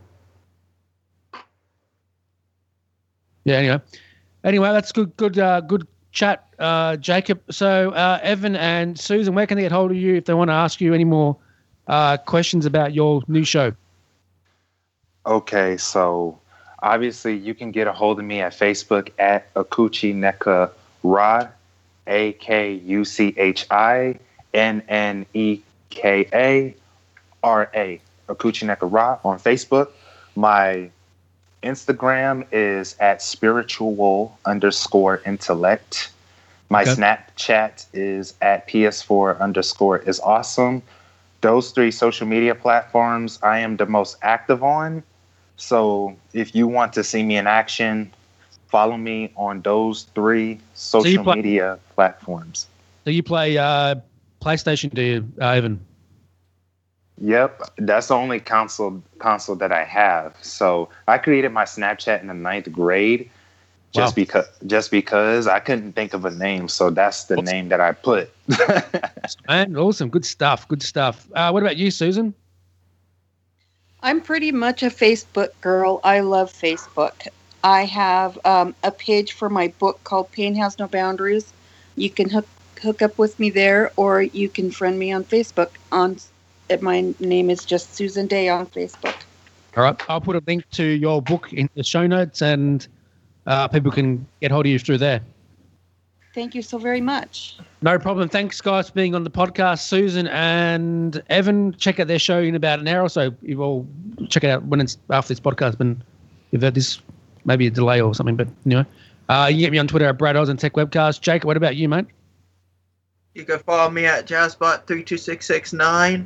Yeah. Anyway, anyway, that's good. Good. Uh, good chat, uh, Jacob. So, uh, Evan and Susan, where can they get hold of you if they want to ask you any more uh, questions about your new show? Okay, so obviously you can get a hold of me at Facebook at Akuchi Neka Ra, A K U C H I N N E K A R A, Akuchi Neka Ra on Facebook. My Instagram is at spiritual underscore intellect. My Okay. Snapchat is at P S four underscore is awesome. Those three social media platforms I am the most active on. So if you want to see me in action, follow me on those three social play- media platforms. So you play uh, PlayStation, do you, uh, Evan? Yep, that's the only console console that I have. So I created my Snapchat in the ninth grade, just Wow. because just because I couldn't think of a name, so that's the Awesome. name that I put. Man, awesome. Good stuff. Good stuff. Uh, what about you, Susan? I'm pretty much a Facebook girl. I love Facebook. I have um, a page for my book called Pain Has No Boundaries. You can hook hook up with me there, or you can friend me on Facebook. On my name is just Susan Day on Facebook. All right. I'll put a link to your book in the show notes, and uh, people can get hold of you through there. Thank you so very much. No problem. Thanks, guys, for being on the podcast. Susan and Evan, check out their show in about an hour or so. You all check it out when it's after this podcast. But you've had this, maybe a delay or something. But anyway, uh, you can get me on Twitter at Brad Oz and Tech Webcast. Jake, what about you, mate? You can follow me at Jazzbot three two six six nine.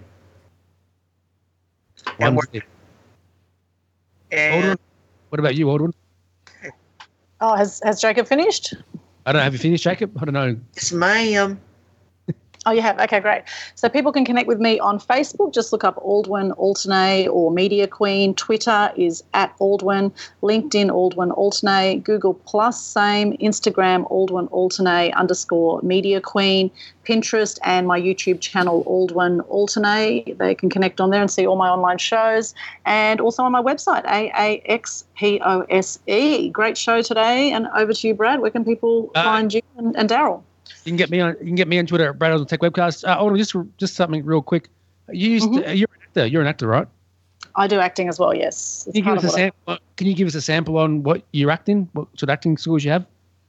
And One- we're and Aldwin? What about you, Aldwin? Oh, has has Jacob finished? I don't know. Have you finished, Jacob? I don't know. yes, ma'am. Oh, you have? Okay, great. So people can connect with me on Facebook. Just look up Aldwin Alternate or Media Queen. Twitter is at Aldwin. LinkedIn, Aldwin Alternate. Google Plus, same. Instagram, Aldwin Alternate underscore Media Queen. Pinterest and my YouTube channel, Aldwin Alternate. They can connect on there and see all my online shows. And also on my website, A A X P O S E. Great show today. And over to you, Brad. Where can people Uh, find you and, and Daryl? You can get me on. You can get me on Twitter at Brad Oz and Tech Webcast. Uh, Aldwin, just just something real quick. You used to, you're an actor. You're an actor, right? I do acting as well, yes. It's Can you give part us a of what I- sample? Can you give us a sample on what you're acting? What sort of acting skills you have?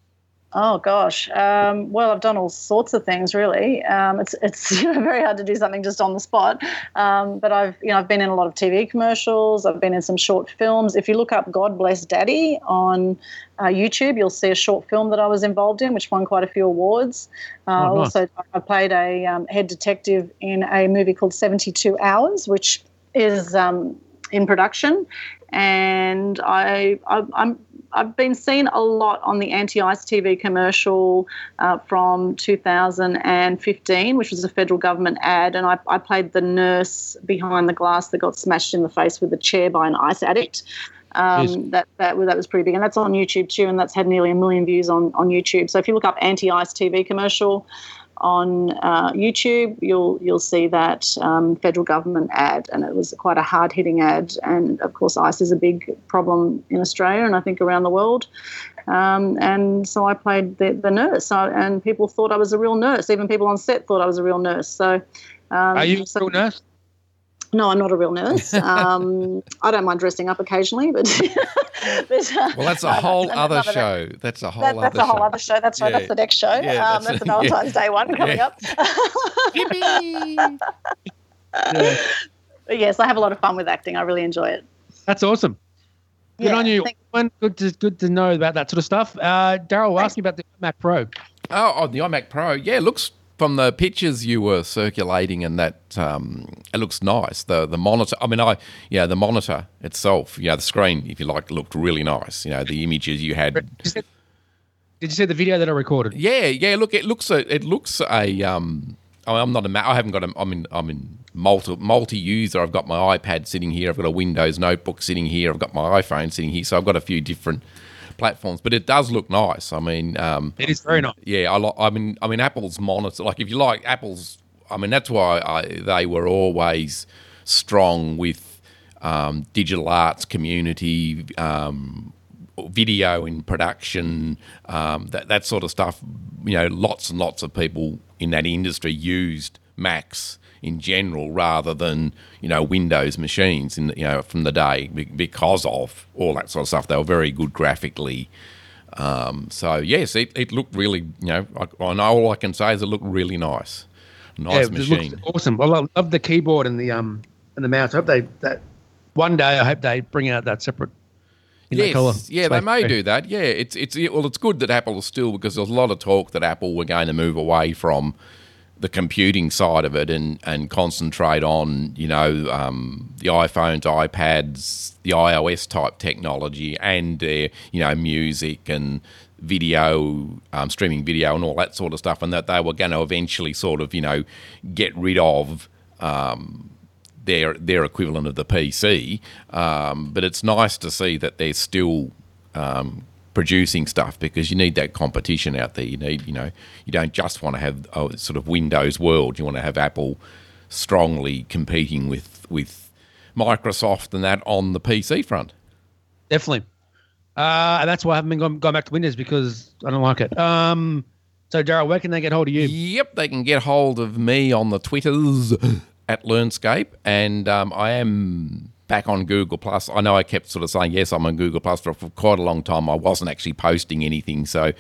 Oh gosh. Um, well, I've done all sorts of things really. Um, it's it's you know, very hard to do something just on the spot. Um, but I've you know I've been in a lot of T V commercials. I've been in some short films. If you look up "God Bless Daddy" on uh, YouTube, you'll see a short film that I was involved in, which won quite a few awards. Uh, Oh, nice. Also, I played a um, head detective in a movie called seventy-two hours, which is um, in production, and I, I I'm. I've been seen a lot on the Anti-Ice T V commercial uh, from two thousand fifteen, which was a federal government ad, and I, I played the nurse behind the glass that got smashed in the face with a chair by an ice addict. Um, Yes. that that was that was pretty big, and that's on YouTube too, and that's had nearly a million views on on YouTube. So if you look up Anti-Ice T V commercial on uh, YouTube, you'll you'll see that um, federal government ad, and it was quite a hard-hitting ad. And of course, ice is a big problem in Australia, and I think around the world. Um, and so I played the, the nurse, so, and people thought I was a real nurse. Even people on set thought I was a real nurse. So, um, Are you so- a real nurse? No, I'm not a real nurse. Um, I don't mind dressing up occasionally, but, but uh, Well, that's a no, whole that's other another- show. That's a whole That, that's other a whole show. other show. That's right. Yeah. That's the next show. Yeah, um, that's that's the a- Valentine's yeah. Day one coming Yeah. up. Yippee! Yeah. But yes, I have a lot of fun with acting. I really enjoy it. That's awesome. Good Yeah, on you. thank- One, good to good to know about that sort of stuff. Uh, Daryl, ask me about the Mac Pro. Oh, oh, the iMac Pro. Yeah, it looks from the pictures you were circulating, and that um, it looks nice. The the monitor. I mean, I yeah, the monitor itself. You know, the screen, if you like, looked really nice. You know, the images you had. Did you see, did you see the video that I recorded? Yeah, yeah. Look, it looks a. It looks a. Um, I mean, I'm not a. Ma- I haven't got a. I'm in. I'm in multi multi user. I've got my iPad sitting here. I've got a Windows notebook sitting here. I've got my iPhone sitting here. So I've got a few different platforms, but it does look nice. I mean, um, It is very nice. yeah, I, li- I mean, I mean, Apple's monitor. Like, if you like Apple's, I mean, that's why I, they were always strong with um, digital arts community, um, video in production, um, that that sort of stuff. You know, lots and lots of people in that industry used Macs in general rather than, you know, Windows machines in the, you know, from the day be- because of all that sort of stuff. They were very good graphically. Um, so yes, it, it looked really, you know, I, I know all I can say is it looked really nice. Nice Yeah, it machine. looks awesome. Well, I love the keyboard and the um and the mouse. I hope they that one day I hope they bring out that separate. In that Yes, colour. yeah, they So- may do that. Yeah, it's it's well, it's good that Apple is still, because there's a lot of talk that Apple were going to move away from the computing side of it and, and concentrate on, you know, um, the iPhones, iPads, the iOS type technology, and uh, you know, music and video, um, streaming video and all that sort of stuff, and that they were going to eventually sort of, you know, get rid of um, their their equivalent of the P C. Um, but it's nice to see that they're still um, producing stuff, because you need that competition out there. You need, you know, you don't just want to have a sort of Windows world. You want to have Apple strongly competing with with Microsoft and that on the P C front. Definitely. Uh, and that's why I haven't been going, going back to Windows, because I don't like it. Um, so, Daryl, where can they get hold of you? Yep, they can get hold of me on the Twitters at Learnscape, and um, I am back on Google Plus. I know I kept sort of saying yes, I'm on Google Plus for, for quite a long time. I wasn't actually posting anything, so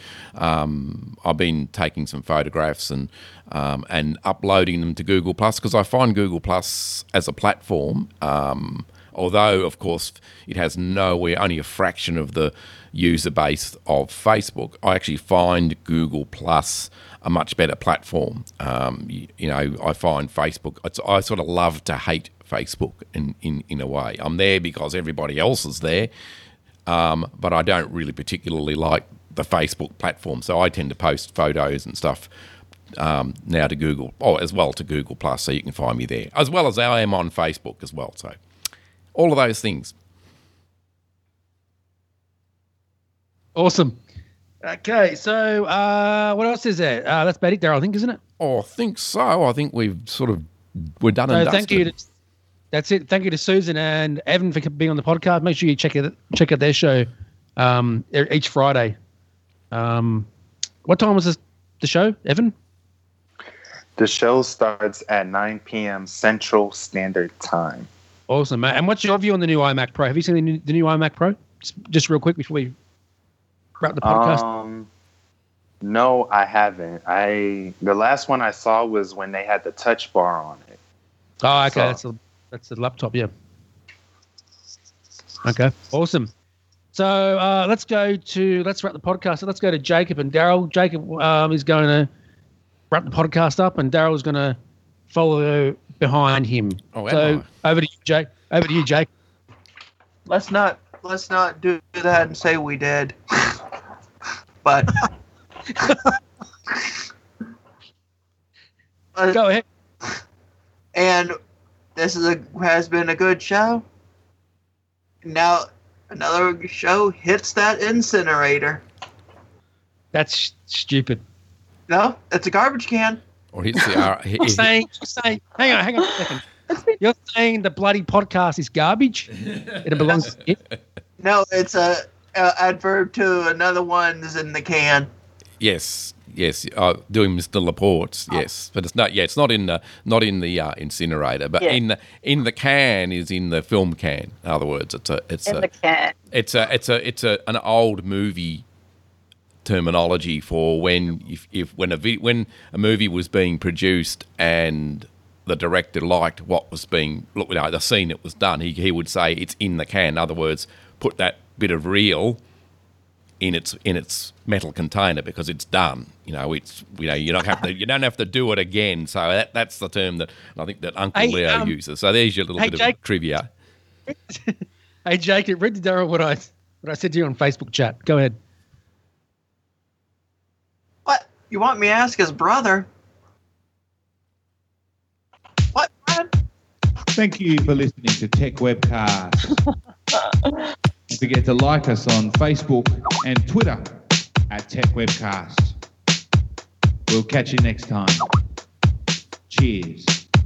um, I've been taking some photographs and um, and uploading them to Google Plus, because I find Google Plus as a platform, um, although of course it has nowhere, only a fraction of the user base of Facebook, I actually find Google Plus a much better platform. Um, you, you know, I find Facebook, it's, I sort of love to hate Facebook in, in, in a way. I'm there because everybody else is there, um, but I don't really particularly like the Facebook platform, so I tend to post photos and stuff um, now to Google, or as well to Google Plus, so you can find me there, as well as I am on Facebook as well. So all of those things. Awesome. Okay, so uh, what else is there? Uh, that's about it, Daryl, I think, isn't it? Oh, I think so. I think we've sort of, we're done and So dusted. thank you. To, that's it. Thank you to Susan and Evan for being on the podcast. Make sure you check it check out their show um, e- each Friday. Um, what time was this, the show, Evan? The show starts at nine p.m. Central Standard Time. Awesome, mate. And what's your view on the new iMac Pro? Have you seen the new, the new iMac Pro? Just, just real quick before we wrap the podcast. Um, No, I haven't. I the last one I saw was when they had the touch bar on it. Oh, okay. So- That's a that's the laptop. Yeah. Okay. Awesome. So uh, let's go to let's wrap the podcast. So let's go to Jacob and Daryl. Jacob um, is going to wrap the podcast up, and Daryl is going to follow behind him. Oh, am so over to you, Jake. Over to you, Jake. Let's not let's not do that and say we did. But Uh, Go ahead. and this is a has been a good show. Now another show hits that incinerator. That's stupid. No, it's a garbage can. Or hits the R. he- You're he- saying, you're saying, hang on, hang on a second. You're saying the bloody podcast is garbage? It belongs to it? No, it's a, a adverb to another one's in the can. Yes, yes. Uh, doing Mister Laporte's, yes, but it's not. Yeah, it's not in the not in the uh, incinerator, but Yeah. in the in the can is in the film can. In other words, it's a it's In a the can. it's a it's a it's a an old movie terminology for when if, if when a vi- when a movie was being produced and the director liked what was being look, you know, the scene that was done, he he would say it's in the can. In other words, put that bit of reel in its in its metal container because it's done. You know, it's you know you don't have to you don't have to do it again. So that that's the term that I think that Uncle Hey, Leo um, uses. So there's your little hey, bit Jake. of trivia. Hey, Jacob, read to Daryl what I, what I said to you on Facebook chat. Go ahead. What? You want me to ask his brother? What, Brad? Thank you for listening to Tech Webcast. Don't forget to like us on Facebook and Twitter at Tech Webcast. We'll catch you next time. Cheers.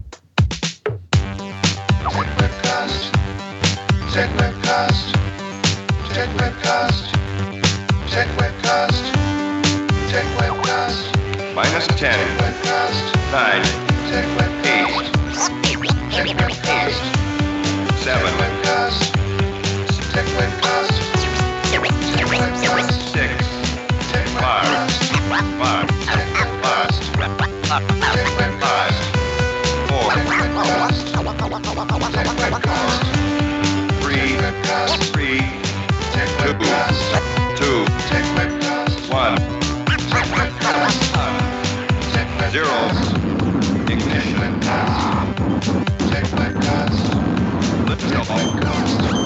Tech Webcast. Tech Webcast. Tech Webcast. Tech Webcast. Tech Webcast. Minus ten, Webcast. nine, Tech Webcast. eight, Tech Webcast. seven, Webcast. Tech Webcast. Tech Webcast. six, Tech five, Webcast. five, Tech Webcast. five, Tech Webcast. four, Tech Webcast. Tech Webcast. three, Webcast. three, Tech Webcast. two, Tech Webcast. one, Tech Webcast. Tech Webcast. zero. Ignition. Tech Webcast. Lift Tech off. Webcast.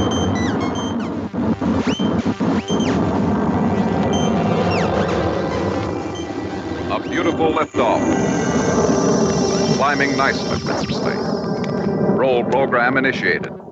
A beautiful liftoff. Climbing nicely. Roll program initiated.